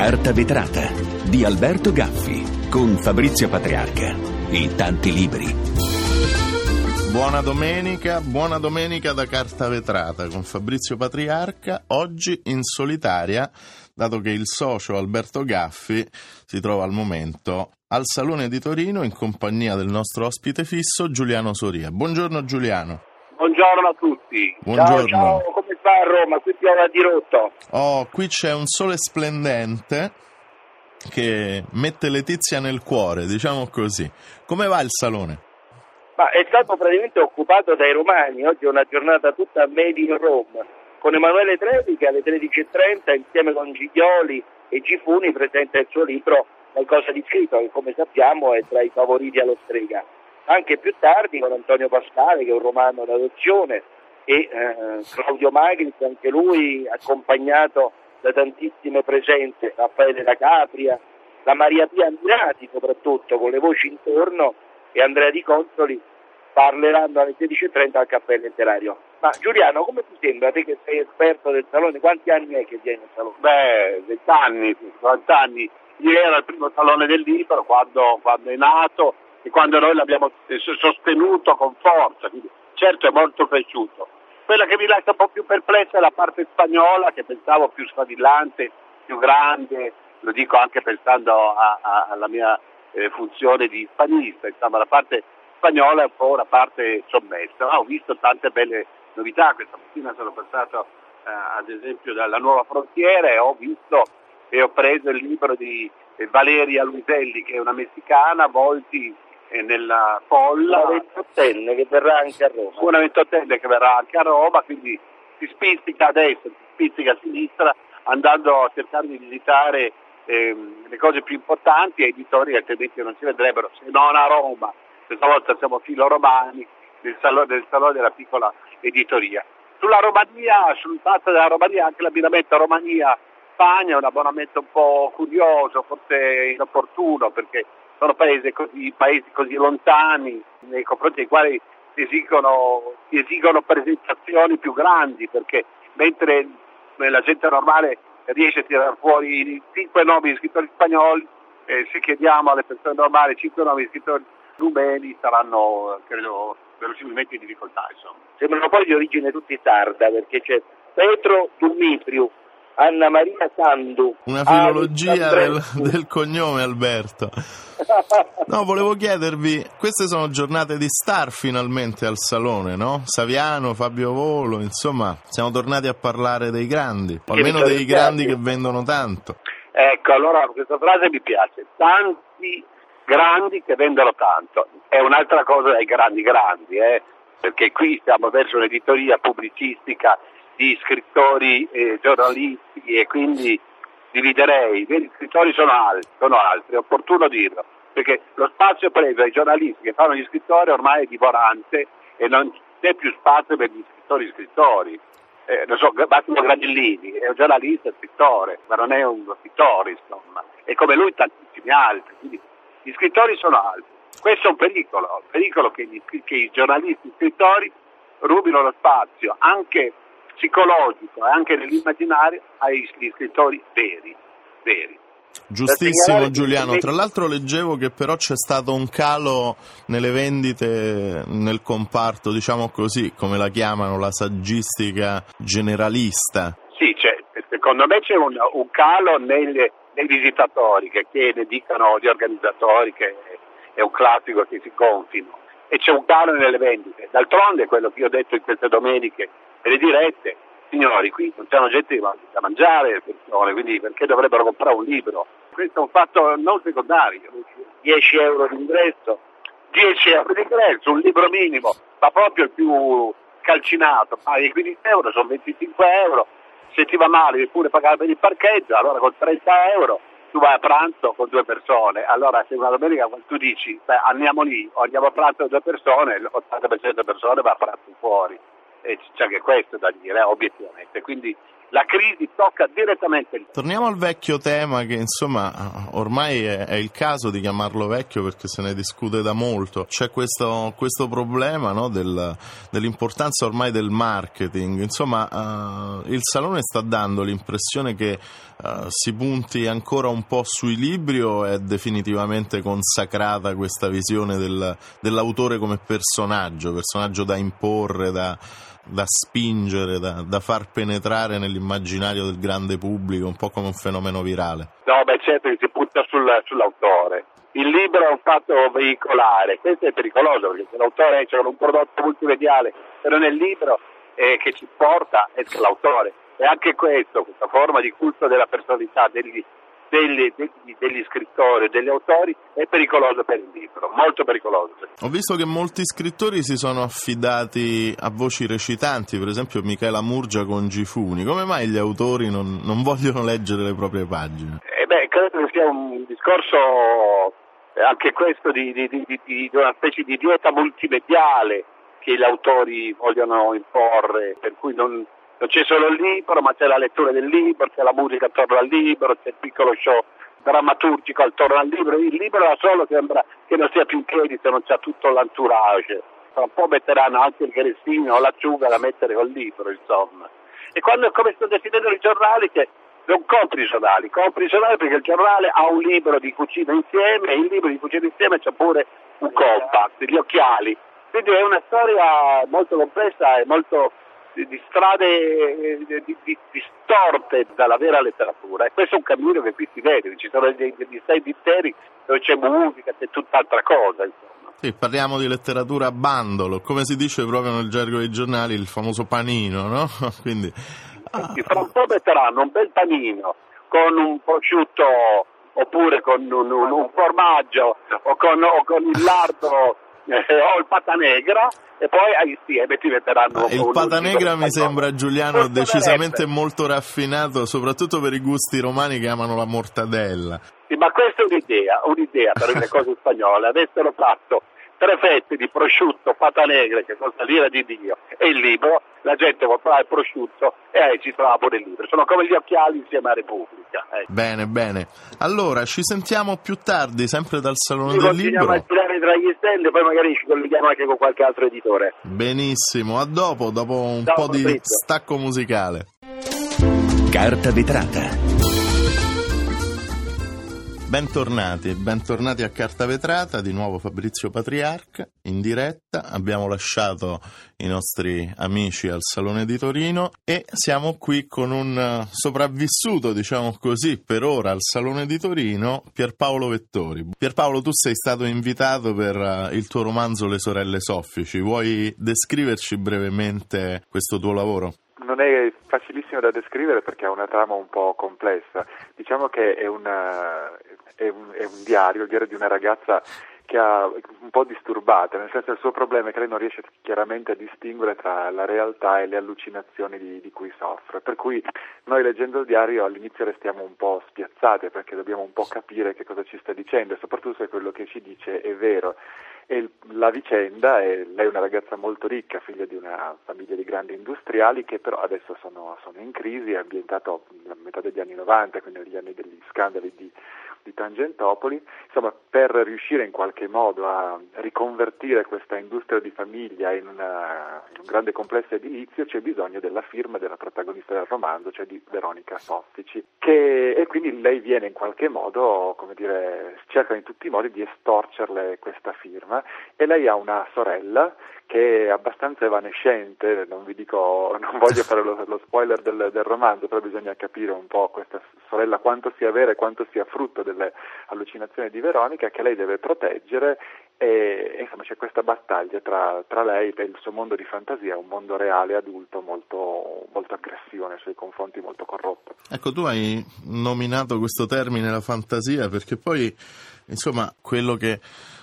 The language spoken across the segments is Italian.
Carta vetrata di Alberto Gaffi con Fabrizio Patriarca e tanti libri. Buona domenica da Carta vetrata con Fabrizio Patriarca, oggi in solitaria, dato che il socio Alberto Gaffi si trova al momento al Salone di Torino in compagnia del nostro ospite fisso Giuliano Soria. Buongiorno Giuliano. Buongiorno a tutti. Buongiorno. Ciao, come sta a Roma? Qui piove a dirotto. Qui c'è un sole splendente che mette letizia nel cuore, diciamo così. Come va il Salone? Ma è stato praticamente occupato dai romani. Oggi è una giornata tutta made in Rome, con Emanuele Trevi che alle 13.30 insieme con Giglioli e Gifuni presenta il suo libro Qualcosa di scritto, che come sappiamo è tra i favoriti allo Strega. Anche più tardi con Antonio Pasquale, che è un romano d'adozione, e Claudio Magris, anche lui accompagnato da tantissime presenze, Raffaele da Capria, la Maria Pia Mirati soprattutto, con le voci intorno, e Andrea Di Consoli parleranno alle 16.30 al Caffè Letterario. Ma Giuliano, come ti sembra, te che sei esperto del Salone, quanti anni è che vieni al Salone? 20 anni, 40 anni. Ieri era il primo Salone del Libro, quando è nato, e quando noi l'abbiamo sostenuto con forza, quindi certo è molto cresciuto. Quella che mi lascia un po' più perplessa è la parte spagnola, che pensavo più sfavillante, più grande, lo dico anche pensando alla mia funzione di hispanista, insomma la parte spagnola è un po' una parte sommessa. Ho visto tante belle novità, questa mattina sono passato ad esempio dalla Nuova Frontiera e ho visto e ho preso il libro di Valeria Luiselli, che è una messicana, Volti nella folla, una ventottenne che verrà anche a Roma, quindi si spizzica a destra, si spizzica a sinistra, andando a cercare di visitare le cose più importanti, e editori altrimenti non si vedrebbero, se non a Roma. Questa volta siamo filoromani del salone della piccola editoria. Sulla Romania, sul fatto della Romania, anche l'abbinamento Romania-Spagna è un abbonamento un po' curioso, forse inopportuno, perché sono paesi così lontani, nei confronti dei quali si esigono presentazioni più grandi, perché mentre la gente normale riesce a tirare fuori 5 nomi di scrittori spagnoli, se chiediamo alle persone normali 5 nomi di scrittori rumeni saranno, credo, verosimilmente in difficoltà, insomma. Sembrano poi di origine tutti sarda, perché c'è Petro Dumitriu, Anna Maria Sandu. Una filologia del cognome, Alberto. No, volevo chiedervi, queste sono giornate di star finalmente al Salone, no? Saviano, Fabio Volo, insomma, siamo tornati a parlare dei grandi, o almeno dei grandi che vendono tanto. Ecco, allora questa frase mi piace, tanti grandi che vendono tanto. È un'altra cosa dai grandi, perché qui siamo verso un'editoria pubblicistica di scrittori e giornalisti, e quindi dividerei. I veri scrittori sono altri, è opportuno dirlo, perché lo spazio preso ai giornalisti che fanno gli scrittori ormai è divorante e non c'è più spazio per gli scrittori. Non so, Massimo Gradellini è un giornalista scrittore, ma non è uno scrittore, insomma, e come lui tantissimi altri, quindi gli scrittori sono altri. Questo è un pericolo che i giornalisti scrittori rubino lo spazio anche psicologico e anche nell'immaginario ai scrittori veri. Giustissimo Giuliano, tra l'altro leggevo che però c'è stato un calo nelle vendite nel comparto, diciamo così, come la chiamano, la saggistica generalista. Sì, secondo me c'è un calo nei visitatori, che dicano gli organizzatori che è un classico che si gonfino, e c'è un calo nelle vendite. D'altronde, quello che io ho detto in queste domeniche e le dirette, signori, qui non c'hanno gente da mangiare, le persone, quindi perché dovrebbero comprare un libro? Questo è un fatto non secondario. 10 euro di ingresso, un libro minimo, ma proprio il più calcinato, paghi 15 euro, sono 25 euro, se ti va male devi pure pagare per il parcheggio, allora con 30 euro tu vai a pranzo con 2 persone, allora se una domenica tu dici andiamo lì o andiamo a pranzo con 2 persone, l'80% delle persone va a pranzo fuori. E c'è anche questo da dire, obiettivamente. Quindi La crisi tocca direttamente il... Torniamo al vecchio tema che insomma ormai è il caso di chiamarlo vecchio perché se ne discute da molto. C'è questo problema, no, dell'importanza ormai del marketing. Insomma il Salone sta dando l'impressione che si punti ancora un po' sui libri o è definitivamente consacrata questa visione dell'autore come personaggio da imporre, da spingere, da far penetrare nell'immaginario del grande pubblico, un po' come un fenomeno virale? No, certo che si punta sull'autore. Il libro è un fatto veicolare, questo è pericoloso perché se l'autore esce con un prodotto multimediale, però nel libro che ci porta è l'autore. E anche questa forma di culto della personalità degli scrittori, degli autori, è pericoloso per il libro, molto pericoloso. Ho visto che molti scrittori si sono affidati a voci recitanti, per esempio Michela Murgia con Gifuni. Come mai gli autori non vogliono leggere le proprie pagine? Credo che sia un discorso anche questo di una specie di dieta multimediale che gli autori vogliono imporre, per cui non c'è solo il libro, ma c'è la lettura del libro, c'è la musica attorno al libro, c'è il piccolo show drammaturgico attorno al libro. Il libro da solo sembra che non sia più in piedi se non c'è tutto l'entourage. Tra un po' metteranno anche il grissino o l'acciuga da mettere col libro, insomma. E quando come sto decidendo i giornali, che non compri i giornali perché il giornale ha un libro di cucina insieme e il libro di cucina insieme c'è pure un compact, gli occhiali. Quindi è una storia molto complessa e molto di strade distorte dalla vera letteratura, e questo è un cammino che qui si vede, ci sono degli stand interi dove c'è musica, c'è tutt'altra cosa, insomma. Sì, parliamo di letteratura a bandolo, come si dice proprio nel gergo dei giornali, il famoso panino, no? Quindi fra un po' metteranno un bel panino con un prosciutto oppure con un formaggio o con il lardo o il pata negra, e poi ti metteranno il pata negra mi sembra, Giuliano, decisamente molto raffinato, soprattutto per i gusti romani che amano la mortadella. Sì, ma questa è un'idea per le cose spagnole. Avessero fatto 3 fette di prosciutto pata negra che costa l'ira di Dio e il libro, la gente comprava il prosciutto e ci trova pure il libro. Sono come gli occhiali insieme a Repubblica. Bene. Allora, ci sentiamo più tardi, sempre dal Salone del Libro. Continuiamo a girare tra gli stand e poi magari ci colleghiamo anche con qualche altro editore. Benissimo, a dopo un po' di stacco musicale. Carta vetrata. Bentornati a Carta Vetrata, di nuovo Fabrizio Patriarca in diretta. Abbiamo lasciato i nostri amici al Salone di Torino e siamo qui con un sopravvissuto, diciamo così, per ora al Salone di Torino, Pierpaolo Vettori. Pierpaolo, tu sei stato invitato per il tuo romanzo Le sorelle soffici. Vuoi descriverci brevemente questo tuo lavoro? Non è facilissimo da descrivere perché ha una trama un po' complessa. Diciamo che è un diario, il diario di una ragazza che ha un po' disturbata, nel senso che il suo problema è che lei non riesce chiaramente a distinguere tra la realtà e le allucinazioni di cui soffre, per cui noi leggendo il diario all'inizio restiamo un po' spiazzati perché dobbiamo un po' capire che cosa ci sta dicendo e soprattutto se quello che ci dice è vero. E la vicenda è, lei è una ragazza molto ricca, figlia di una famiglia di grandi industriali che però adesso sono in crisi, è ambientato a metà degli anni 90, quindi negli anni degli scandali di Tangentopoli. Insomma, per riuscire in qualche modo a riconvertire questa industria di famiglia in un grande complesso edilizio c'è bisogno della firma della protagonista del romanzo, cioè di Veronica Soffici, e quindi lei viene in qualche modo, come dire, cerca in tutti i modi di estorcerle questa firma, e lei ha una sorella che è abbastanza evanescente, non voglio fare lo spoiler del romanzo, però bisogna capire un po' questa sorella quanto sia vera e quanto sia frutto delle allucinazioni di Veronica, che lei deve proteggere, e insomma c'è questa battaglia tra lei e il suo mondo di fantasia, un mondo reale adulto molto, molto aggressivo nei suoi confronti, molto corrotto. Ecco, tu hai nominato questo termine, la fantasia, perché poi insomma quello che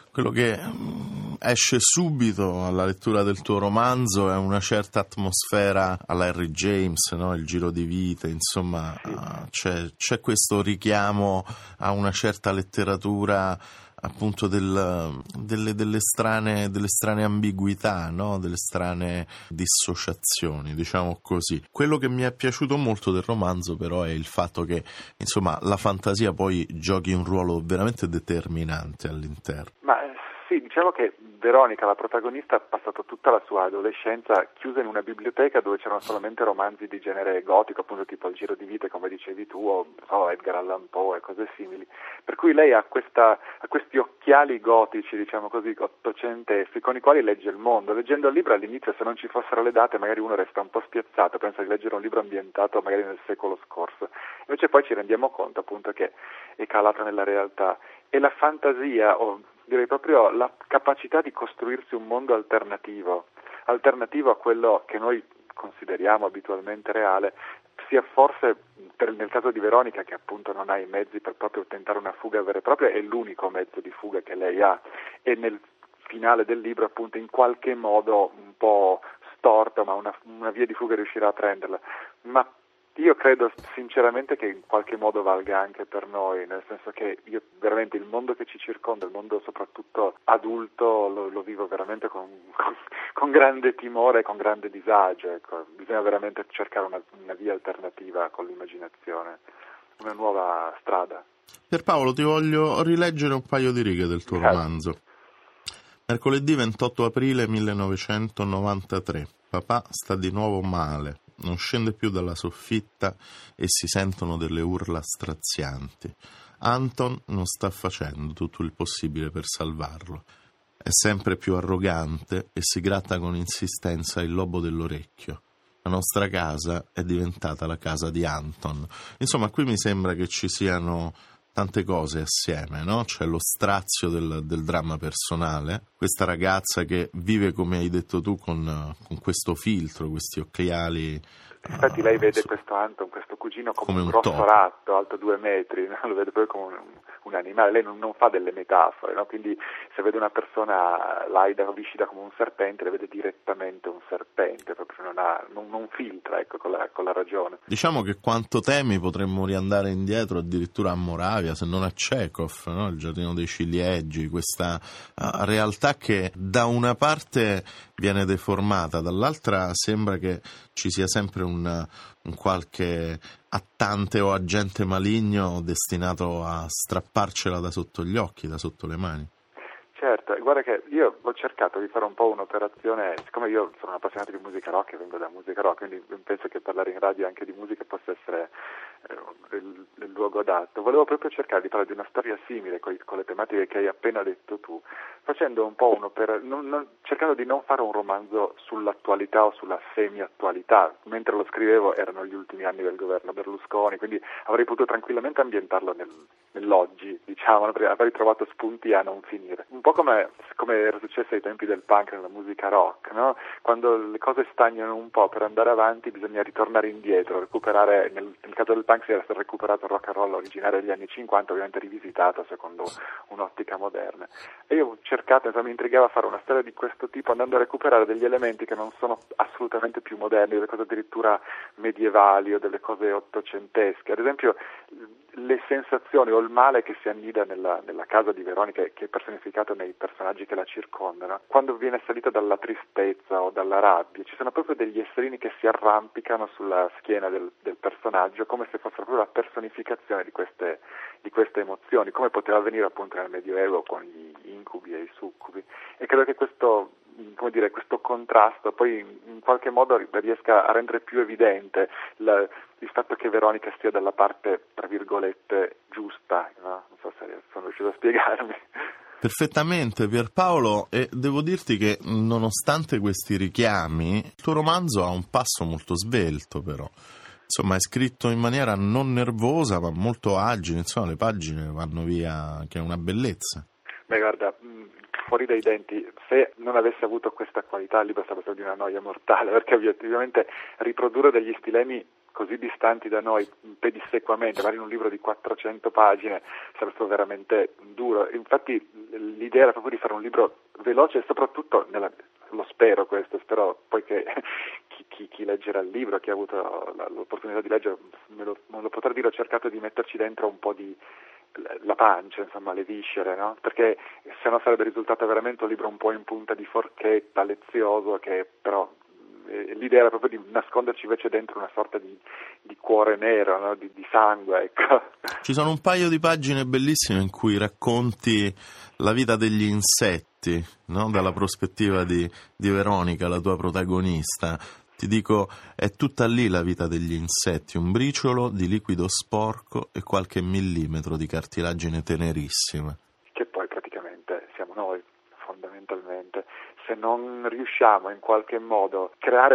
esce subito alla lettura del tuo romanzo è una certa atmosfera alla Henry James, no? Il giro di vite, insomma, c'è questo richiamo a una certa letteratura appunto delle strane ambiguità, no? Delle strane dissociazioni, diciamo così. Quello che mi è piaciuto molto del romanzo però è il fatto che, insomma, la fantasia poi giochi un ruolo veramente determinante all'interno. Sì, diciamo che Veronica, la protagonista, ha passato tutta la sua adolescenza chiusa in una biblioteca dove c'erano solamente romanzi di genere gotico, appunto tipo Il giro di vite, come dicevi tu, o Edgar Allan Poe e cose simili. Per cui lei ha questi occhiali gotici, diciamo così, ottocenteschi, con i quali legge il mondo. Leggendo il libro all'inizio, se non ci fossero le date, magari uno resta un po' spiazzato, pensa di leggere un libro ambientato magari nel secolo scorso. Invece poi ci rendiamo conto appunto che è calata nella realtà. E la fantasia, o direi proprio la capacità di costruirsi un mondo alternativo a quello che noi consideriamo abitualmente reale, sia forse, nel caso di Veronica, che appunto non ha i mezzi per proprio tentare una fuga vera e propria, è l'unico mezzo di fuga che lei ha, e nel finale del libro appunto in qualche modo un po' storto, ma una via di fuga riuscirà a prenderla. Ma io credo sinceramente che in qualche modo valga anche per noi, nel senso che io veramente il mondo che ci circonda, il mondo soprattutto adulto, lo vivo veramente con grande timore e con grande disagio. Ecco. Bisogna veramente cercare una via alternativa con l'immaginazione, una nuova strada. Pierpaolo, ti voglio rileggere un paio di righe del tuo romanzo. Mercoledì 28 aprile 1993. Papà sta di nuovo male. Non scende più dalla soffitta e si sentono delle urla strazianti. Anton non sta facendo tutto il possibile per salvarlo. È sempre più arrogante e si gratta con insistenza il lobo dell'orecchio. La nostra casa è diventata la casa di Anton. Insomma, qui mi sembra che ci siano tante cose assieme, no? C'è lo strazio del dramma personale, questa ragazza che vive, come hai detto tu, con questo filtro, questi occhiali. Infatti lei vede questo Anton, questo cugino, come un grosso ratto, alto 2 metri, no? Lo vede proprio come un animale. Lei non fa delle metafore, no? Quindi se vede una persona laida o viscida come un serpente, le vede direttamente un serpente, proprio non filtra, ecco, con la ragione. Diciamo che quanto temi potremmo riandare indietro addirittura a Moravia, se non a Chekhov, no? Il giardino dei ciliegi, questa realtà che da una parte viene deformata, dall'altra sembra che ci sia sempre un qualche attante o agente maligno destinato a strapparcela da sotto gli occhi, da sotto le mani. Certo, guarda che io ho cercato di fare un po' un'operazione, siccome io sono un appassionato di musica rock e vengo da musica rock, quindi penso che parlare in radio anche di musica possa essere il luogo adatto. Volevo proprio cercare di parlare di una storia simile con le tematiche che hai appena detto tu, facendo un po' cercando di non fare un romanzo sull'attualità o sulla semi-attualità. Mentre lo scrivevo erano gli ultimi anni del governo Berlusconi, quindi avrei potuto tranquillamente ambientarlo nell'oggi, diciamo, avrei trovato spunti a non finire. Un po' come era successo ai tempi del punk nella musica rock, no? Quando le cose stagnano un po' per andare avanti bisogna ritornare indietro, recuperare, nel caso del punk si era recuperato il rock and roll originario degli anni 50, ovviamente rivisitato secondo un'ottica moderna. E io ho cercato, mi intrigava fare una storia di questo tipo, andando a recuperare degli elementi che non sono assolutamente più moderni, delle cose addirittura medievali o delle cose ottocentesche. Ad esempio le sensazioni o il male che si annida nella casa di Veronica, che è personificato nei personaggi che la circondano, quando viene assalita dalla tristezza o dalla rabbia, ci sono proprio degli esserini che si arrampicano sulla schiena del personaggio, come se fossero proprio la personificazione di queste emozioni, come poteva avvenire appunto nel Medioevo con gli incubi e i succubi. E credo che questo contrasto poi in qualche modo riesca a rendere più evidente il fatto che Veronica stia dalla parte, tra virgolette, giusta, no? Non so se sono riuscito a spiegarmi. Perfettamente, Pierpaolo, e devo dirti che nonostante questi richiami, il tuo romanzo ha un passo molto svelto però. Insomma, è scritto in maniera non nervosa ma molto agile, insomma le pagine vanno via, che è una bellezza. Beh, guarda, fuori dai denti, se non avesse avuto questa qualità il libro sarebbe stato di una noia mortale, perché ovviamente riprodurre degli stilemi così distanti da noi pedissequamente, magari in un libro di 400 pagine, sarebbe stato veramente duro. Infatti l'idea era proprio di fare un libro veloce e soprattutto, lo spero poi che chi leggerà il libro, chi ha avuto l'opportunità di leggere, me lo potrà dire, ho cercato di metterci dentro un po' di la pancia, insomma, le viscere, no? Perché se no sarebbe risultato veramente un libro un po' in punta di forchetta, lezioso, che però l'idea era proprio di nasconderci invece dentro una sorta di cuore nero, no? di sangue, ecco. Ci sono un paio di pagine bellissime in cui racconti la vita degli insetti, no? Dalla prospettiva di Veronica, la tua protagonista. Ti dico, è tutta lì la vita degli insetti, un briciolo di liquido sporco e qualche millimetro di cartilagine tenerissima. Che poi praticamente siamo noi, fondamentalmente. Se non riusciamo in qualche modo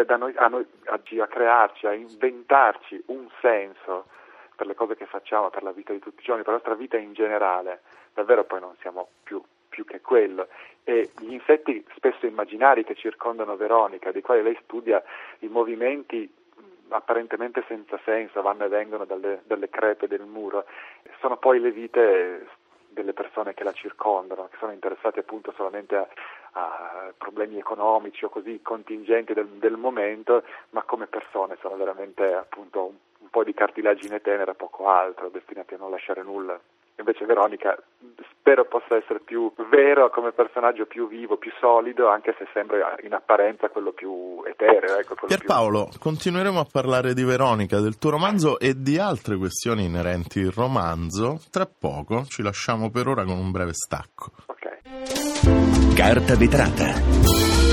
a crearci, a inventarci un senso per le cose che facciamo, per la vita di tutti i giorni, per la nostra vita in generale, davvero poi non siamo più che quello. E gli insetti spesso immaginari che circondano Veronica, dei quali lei studia i movimenti apparentemente senza senso, vanno e vengono dalle crepe del muro, sono poi le vite delle persone che la circondano, che sono interessate appunto solamente a problemi economici o così contingenti del momento, ma come persone sono veramente appunto un po' di cartilagine tenera, poco altro, destinati a non lasciare nulla. Invece Veronica spero possa essere più vero come personaggio, più vivo, più solido, anche se sembra in apparenza quello più etereo. Ecco, Pierpaolo, continueremo a parlare di Veronica, del tuo romanzo e di altre questioni inerenti al romanzo tra poco. Ci lasciamo per ora con un breve stacco. Ok. Carta vetrata.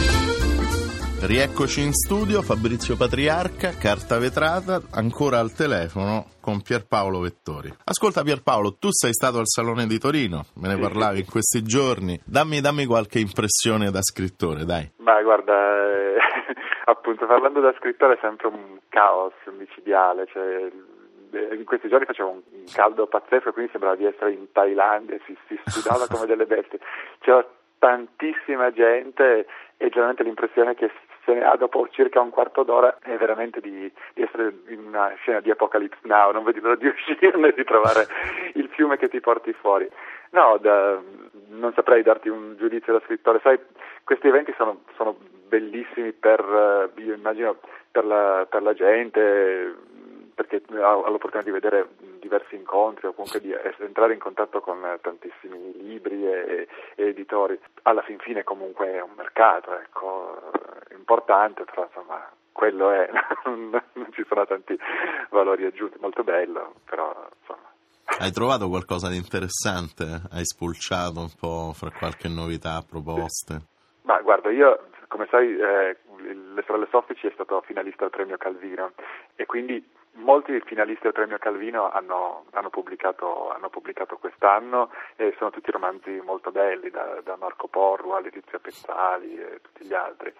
Rieccoci in studio, Fabrizio Patriarca, Carta vetrata, ancora al telefono con Pierpaolo Vettori. Ascolta Pierpaolo, tu sei stato al Salone di Torino, me ne parlavi in questi giorni, dammi qualche impressione da scrittore, dai. Ma guarda, appunto parlando da scrittore è sempre un caos micidiale, cioè in questi giorni faceva un caldo pazzesco, quindi sembrava di essere in Thailandia, si sudava come delle bestie, c'era tantissima gente e generalmente l'impressione che se ne ha dopo circa un quarto d'ora è veramente di essere in una scena di Apocalypse Now, non vedi l'ora di uscirne e di trovare il fiume che ti porti fuori. No, non saprei darti un giudizio da scrittore, sai, questi eventi sono bellissimi io immagino per la gente, perché ha l'opportunità di vedere diversi incontri o comunque di entrare in contatto con tantissimi libri e editori. Alla fin fine comunque è un mercato, ecco, importante, però insomma quello è, non ci sono tanti valori aggiunti, molto bello, però insomma. Hai trovato qualcosa di interessante? Hai spulciato un po' fra qualche novità, proposte? Ma guarda, io come sai Le Sorelle Soffici è stato finalista al premio Calvino e quindi molti finalisti al premio Calvino hanno pubblicato quest'anno e sono tutti romanzi molto belli, da Marco Porro a Letizia Pezzali e tutti gli altri.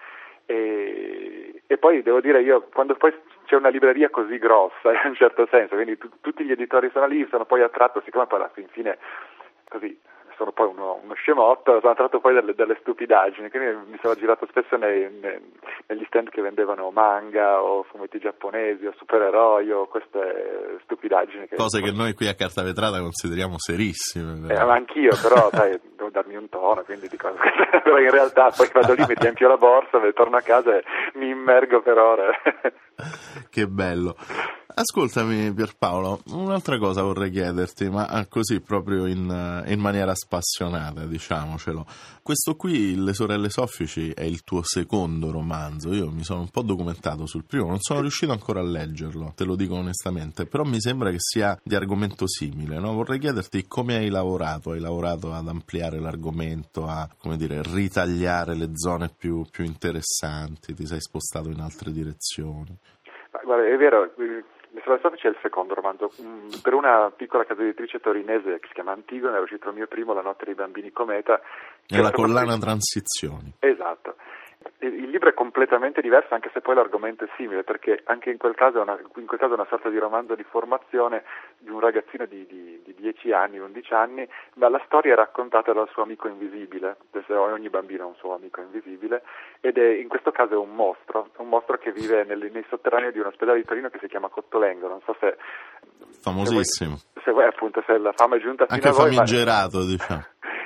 E poi devo dire, io quando poi c'è una libreria così grossa in un certo senso, quindi tutti gli editori sono lì, sono poi attratto, siccome poi alla fine così sono poi uno scemotto, sono attratto poi dalle stupidaggini, quindi mi sono girato spesso negli stand che vendevano manga o fumetti giapponesi o supereroi o queste stupidaggini. Cose che noi qui a Carta Vetrata consideriamo serissime. Ma anch'io, però sai, devo darmi un tono, quindi dico, però in realtà poi vado lì, mi riempio la borsa, torno a casa e mi immergo per ore. Che bello. Ascoltami Pierpaolo, un'altra cosa vorrei chiederti, ma così proprio in maniera spassionata, diciamocelo. Questo qui, Le Sorelle Soffici, è il tuo secondo romanzo. Io mi sono un po' documentato sul primo, non sono riuscito ancora a leggerlo, te lo dico onestamente, però mi sembra che sia di argomento simile, no? Vorrei chiederti come hai lavorato ad ampliare l'argomento, a, come dire, ritagliare le zone più interessanti, ti sei spostato in altre direzioni. Ma, guarda, è vero, Le Sorelle Soffici è il secondo romanzo. Per una piccola casa editrice torinese che si chiama Antigone era uscito il mio primo, La notte dei bambini cometa. È la collana Transizioni. Esatto. Il libro è completamente diverso, anche se poi l'argomento è simile, perché anche in quel caso è una sorta di romanzo di formazione di un ragazzino di 10 anni, 11 anni, ma la storia è raccontata dal suo amico invisibile, ogni bambino ha un suo amico invisibile, ed in questo caso è un mostro che vive nei sotterranei di un ospedale di Torino che si chiama Cottolengo, non so se... Famosissimo. Se la fama è giunta fino anche a voi... famigerato, diciamo.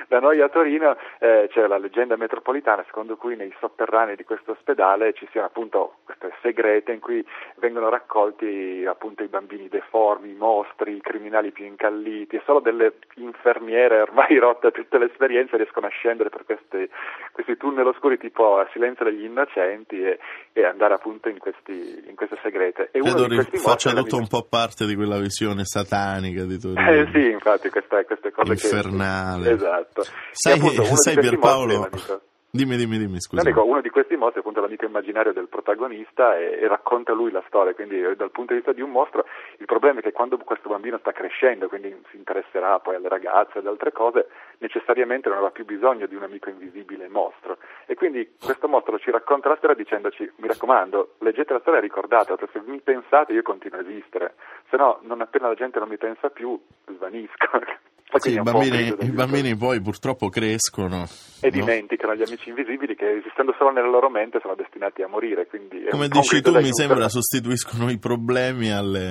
Da noi a Torino c'è la leggenda metropolitana secondo cui nei sotterranei di questo ospedale ci siano appunto queste segrete in cui vengono raccolti appunto i bambini deformi, i mostri, i criminali più incalliti, e solo delle infermiere ormai rotte a tutte le esperienze riescono a scendere per questi tunnel oscuri tipo a Silenzio degli Innocenti e andare appunto in queste segrete. E credo uno di questi faccia tutto un po' parte di quella visione satanica di Torino. Sì, infatti queste cose infernale. Esatto. Sai Pierpaolo, dimmi scusa. Uno di questi mostri è appunto l'amico immaginario del protagonista e racconta lui la storia, quindi dal punto di vista di un mostro il problema è che quando questo bambino sta crescendo, quindi si interesserà poi alle ragazze e ad altre cose, necessariamente non avrà più bisogno di un amico invisibile mostro, e quindi questo mostro ci racconta la storia dicendoci: mi raccomando, leggete la storia e ricordatela, perché se mi pensate io continuo a esistere, se no non appena la gente non mi pensa più svanisco. Sì, i bambini poi purtroppo crescono e dimenticano gli amici invisibili che, esistendo solo nella loro mente, sono destinati a morire. Quindi come dici tu, mi sembra sostituiscono i problemi alle...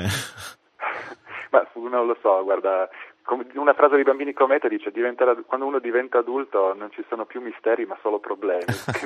Ma non lo so, guarda, una frase di Bambini Cometa dice: quando uno diventa adulto non ci sono più misteri ma solo problemi.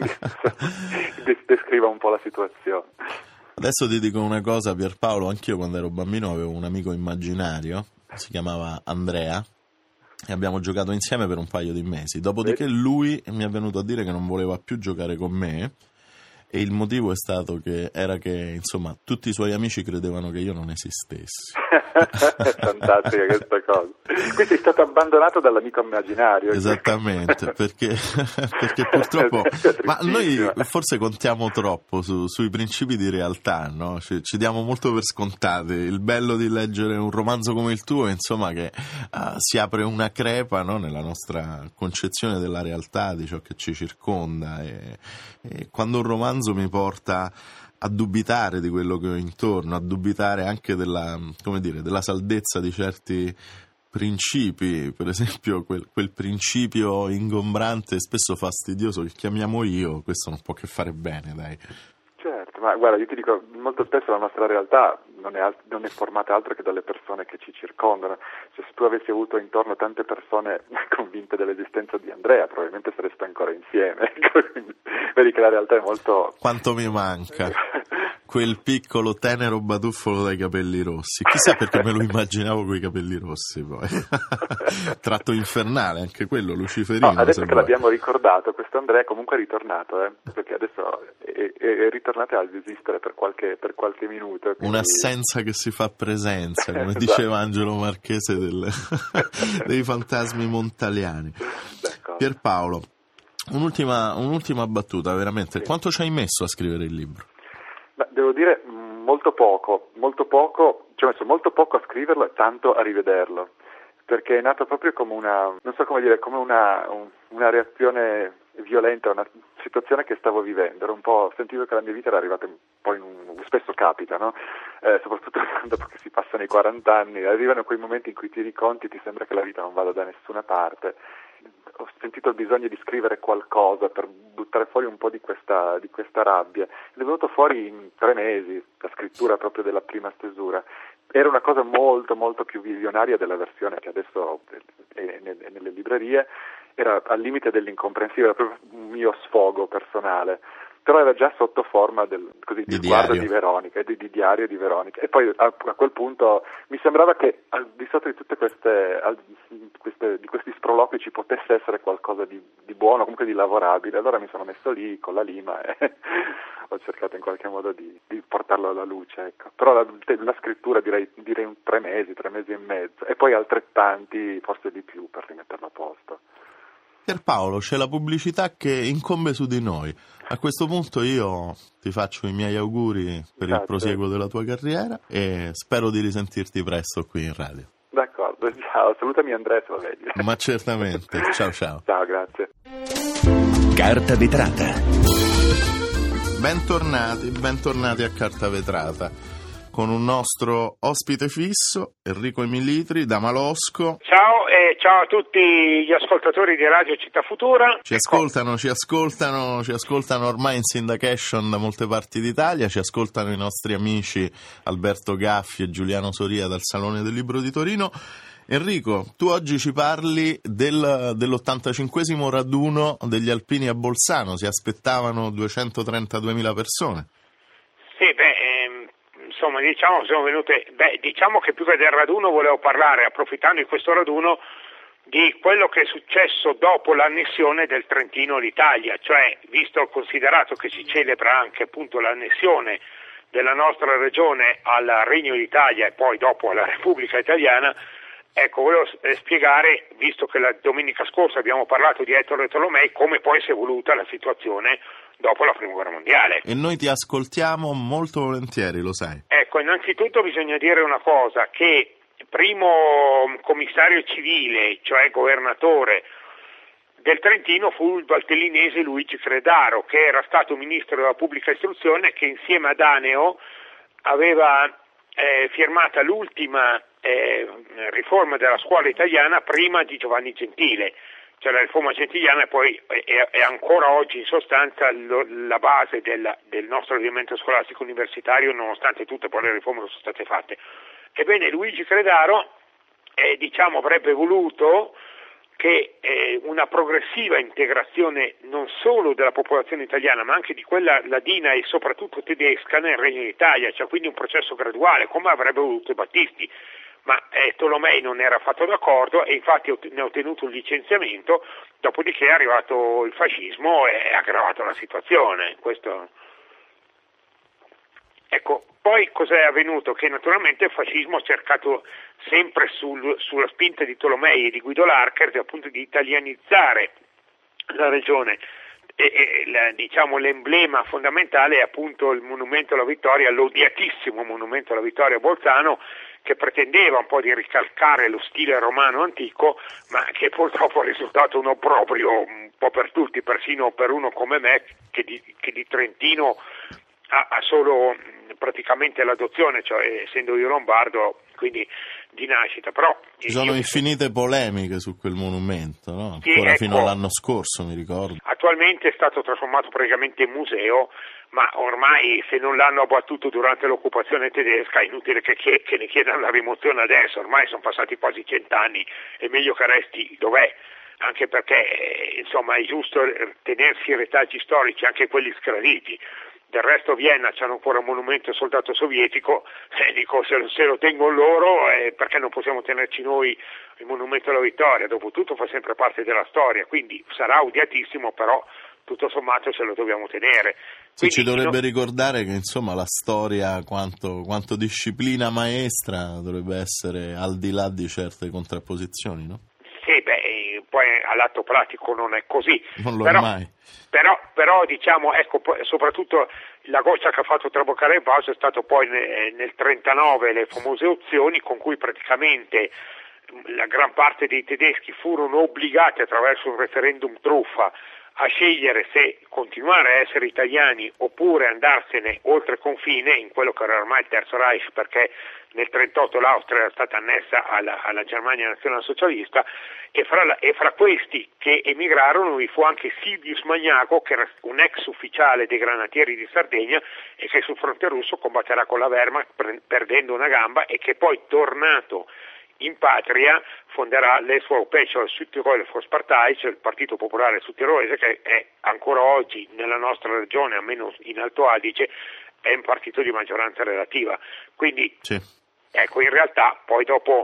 Descriva un po' la situazione. Adesso ti dico una cosa, Pierpaolo, anch'io quando ero bambino avevo un amico immaginario, si chiamava Andrea, e abbiamo giocato insieme per un paio di mesi. Dopodiché lui mi è venuto a dire che non voleva più giocare con me, e il motivo è stato che insomma tutti i suoi amici credevano che io non esistessi. È fantastica questa cosa. Qui sei stato abbandonato dall'amico immaginario. Esattamente, perché purtroppo ma noi forse contiamo troppo sui principi di realtà, no? Ci diamo molto per scontati. Il bello di leggere un romanzo come il tuo è insomma che si apre una crepa, no? Nella nostra concezione della realtà, di ciò che ci circonda, e quando un romanzo mi porta a dubitare di quello che ho intorno, a dubitare anche della saldezza di certi principi, per esempio quel principio ingombrante e spesso fastidioso che chiamiamo io, questo non può che fare bene, dai. Certo, ma guarda, io ti dico, molto spesso la nostra realtà non è formata altro che dalle persone che ci circondano. Cioè, se tu avessi avuto intorno tante persone convinte dell'esistenza di Andrea, probabilmente sareste ancora insieme. Vedi che la realtà è molto... Quanto mi manca quel piccolo tenero batuffolo dai capelli rossi. Chissà perché me lo immaginavo coi capelli rossi poi. Tratto infernale anche quello, luciferino. No, adesso che l'abbiamo ricordato, questo Andrea comunque è ritornato, perché adesso è ritornato ad esistere per qualche minuto. Quindi... Un'assenza che si fa presenza, come diceva Angelo Marchese dei fantasmi montaliani. D'accordo. Pierpaolo, un'ultima battuta, veramente. Sì. Quanto ci hai messo a scrivere il libro? Devo dire molto poco, ci ho messo molto poco a scriverlo e tanto a rivederlo, perché è nato proprio come una reazione violenta a una situazione che stavo vivendo. Ero un po', sentivo che la mia vita era arrivata poi spesso capita, no? Soprattutto dopo che si passano i 40 anni, arrivano quei momenti in cui ti riconti e ti sembra che la vita non vada da nessuna parte. Ho sentito il bisogno di scrivere qualcosa per buttare fuori un po' di questa rabbia. Ed è venuto fuori in 3 mesi la scrittura proprio della prima stesura. Era una cosa molto molto più visionaria della versione che adesso è nelle librerie, era al limite dell'incomprensibile, era proprio un mio sfogo personale. Però era già sotto forma di sguardo di Veronica, di diario di Veronica. E poi a quel punto mi sembrava che al di sotto di tutte di questi sproloqui ci potesse essere qualcosa di buono, comunque di lavorabile. Allora mi sono messo lì con la lima e ho cercato in qualche modo di portarlo alla luce. Ecco. Però la scrittura direi 3 mesi e mezzo, e poi altrettanti, forse di più, per rimetterlo a posto. Pierpaolo, c'è la pubblicità che incombe su di noi. A questo punto io ti faccio i miei auguri per il prosieguo della tua carriera e spero di risentirti presto qui in radio. D'accordo, ciao, salutami Andrea se lo vedi. Ma certamente, ciao. Ciao, grazie. Carta vetrata. Bentornati a Carta vetrata, con un nostro ospite fisso, Enrico Emilitri da Malosco. Ciao e ciao a tutti gli ascoltatori di Radio Città Futura. Ci ascoltano ormai in syndication da molte parti d'Italia, ci ascoltano i nostri amici Alberto Gaffi e Giuliano Soria dal Salone del Libro di Torino, Enrico, tu oggi ci parli dell'85esimo raduno degli alpini a Bolzano, si aspettavano 232.000 persone. Sì, insomma, diciamo che più che del raduno volevo parlare, approfittando di questo raduno, di quello che è successo dopo l'annessione del Trentino all'Italia, cioè visto considerato che si celebra anche appunto l'annessione della nostra regione al Regno d'Italia e poi dopo alla Repubblica Italiana. Ecco, volevo spiegare, visto che la domenica scorsa abbiamo parlato di Ettore Tolomei, come poi si è evoluta la situazione dopo la Prima Guerra Mondiale. E noi ti ascoltiamo molto volentieri, lo sai. Ecco, innanzitutto bisogna dire una cosa, che il primo commissario civile, cioè governatore del Trentino, fu il valtellinese Luigi Credaro, che era stato ministro della pubblica istruzione, che insieme ad Aneo aveva firmata l'ultima riforma della scuola italiana prima di Giovanni Gentile, cioè la riforma gentiliana poi è ancora oggi in sostanza la base del nostro ordinamento scolastico universitario, nonostante tutte poi le riforme che sono state fatte. Ebbene, Luigi Credaro avrebbe voluto che una progressiva integrazione non solo della popolazione italiana ma anche di quella ladina e soprattutto tedesca nel Regno d'Italia, cioè quindi un processo graduale come avrebbe voluto Battisti, ma Tolomei non era affatto d'accordo e infatti ne ha ottenuto un licenziamento, dopodiché è arrivato il fascismo e ha aggravato la situazione. Questo... Ecco, poi cos'è avvenuto? Che naturalmente il fascismo ha cercato sempre sulla spinta di Tolomei e di Guido Larcher appunto di italianizzare la regione l'emblema fondamentale è appunto il monumento alla vittoria, l'odiatissimo monumento alla vittoria a Bolzano, che pretendeva un po' di ricalcare lo stile romano antico, ma che purtroppo è risultato un obbrobrio un po' per tutti, persino per uno come me che di Trentino ha solo praticamente l'adozione, cioè essendo io lombardo, quindi di nascita. Però ci sono infinite polemiche su quel monumento, no? Ancora fino all'anno scorso, mi ricordo. Attualmente è stato trasformato praticamente in museo, ma ormai se non l'hanno abbattuto durante l'occupazione tedesca è inutile che ne chiedano la rimozione adesso, ormai sono passati quasi 100 anni, è meglio che resti dov'è, anche perché insomma è giusto tenersi i retaggi storici, anche quelli scraditi. Del resto a Vienna c'hanno ancora un monumento al soldato sovietico, dico se lo tengono loro perché non possiamo tenerci noi il monumento alla vittoria, dopotutto fa sempre parte della storia, quindi sarà odiatissimo, però tutto sommato ce lo dobbiamo tenere. Sì, ci dovrebbe ricordare che insomma la storia quanto disciplina maestra dovrebbe essere al di là di certe contrapposizioni, no? Sì, poi all'atto pratico non è così. Non lo è mai. Però diciamo, ecco, soprattutto la goccia che ha fatto traboccare il vaso è stato poi nel 39 le famose opzioni con cui praticamente la gran parte dei tedeschi furono obbligati attraverso un referendum truffa a scegliere se continuare a essere italiani oppure andarsene oltre confine in quello che era ormai il Terzo Reich, perché nel 1938 l'Austria era stata annessa alla Germania nazionalsocialista e fra questi che emigrarono vi fu anche Silvius Magnago, che era un ex ufficiale dei Granatieri di Sardegna e che sul fronte russo combatterà con la Wehrmacht perdendo una gamba e che poi tornato in patria fonderà l'Es-Europäische Südtiroler Volkspartei, cioè il Partito Popolare Sudtirolese, che è ancora oggi nella nostra regione, almeno in Alto Adige, è un partito di maggioranza relativa. Quindi sì. Ecco, in realtà poi dopo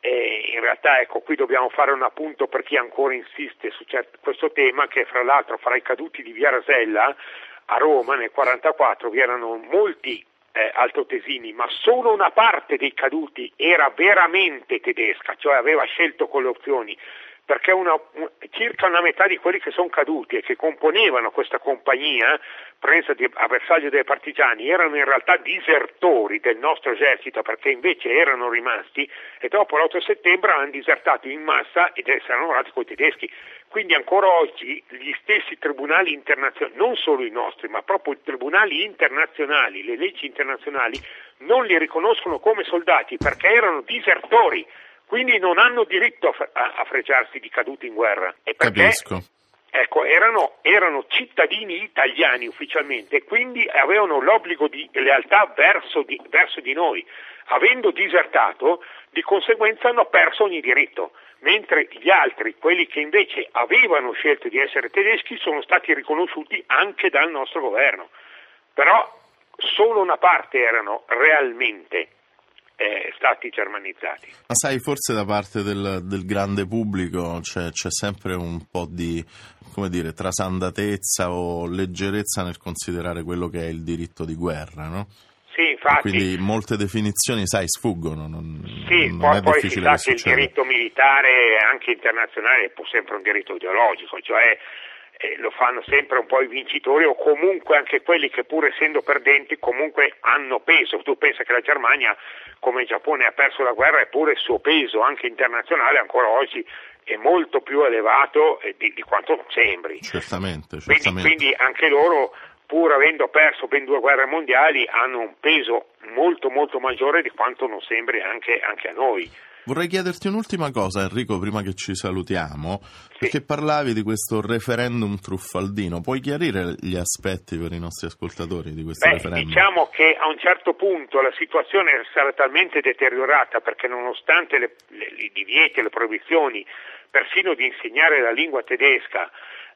ecco, qui dobbiamo fare un appunto per chi ancora insiste su questo tema, che fra l'altro fra i caduti di Via Rasella a Roma nel 1944 vi erano molti altoatesini, ma solo una parte dei caduti era veramente tedesca, cioè aveva scelto con le opzioni, perché circa una metà di quelli che sono caduti e che componevano questa compagnia presa a bersaglio dei partigiani erano in realtà disertori del nostro esercito, perché invece erano rimasti e dopo l'8 settembre hanno disertato in massa ed erano lavorati con i tedeschi. Quindi ancora oggi gli stessi tribunali internazionali, non solo i nostri, ma proprio i tribunali internazionali, le leggi internazionali, non li riconoscono come soldati perché erano disertori, quindi non hanno diritto a fregiarsi di caduti in guerra. E perché, capisco. Ecco, erano cittadini italiani ufficialmente e quindi avevano l'obbligo di lealtà verso di noi. Avendo disertato, di conseguenza hanno perso ogni diritto, mentre gli altri, quelli che invece avevano scelto di essere tedeschi, sono stati riconosciuti anche dal nostro governo. Però solo una parte erano realmente stati germanizzati. Ma sai, forse da parte del grande pubblico c'è sempre un po' di, come dire, trasandatezza o leggerezza nel considerare quello che è il diritto di guerra, no? Sì, infatti. Quindi molte definizioni, sai, sfuggono. Sì, poi si sa che il diritto militare, anche internazionale, è sempre un diritto ideologico, cioè lo fanno sempre un po' i vincitori o comunque anche quelli che pur essendo perdenti comunque hanno peso. Tu pensa che la Germania, come il Giappone, ha perso la guerra, eppure il suo peso anche internazionale ancora oggi è molto più elevato di quanto non sembri. Certamente. Quindi anche loro, pur avendo perso ben 2 guerre mondiali, hanno un peso molto molto maggiore di quanto non sembri anche a noi. Vorrei chiederti un'ultima cosa, Enrico, prima che ci salutiamo, perché parlavi di questo referendum truffaldino. Puoi chiarire gli aspetti per i nostri ascoltatori di questo referendum? Diciamo che a un certo punto la situazione sarà talmente deteriorata, perché nonostante i divieti e le proibizioni persino di insegnare la lingua tedesca,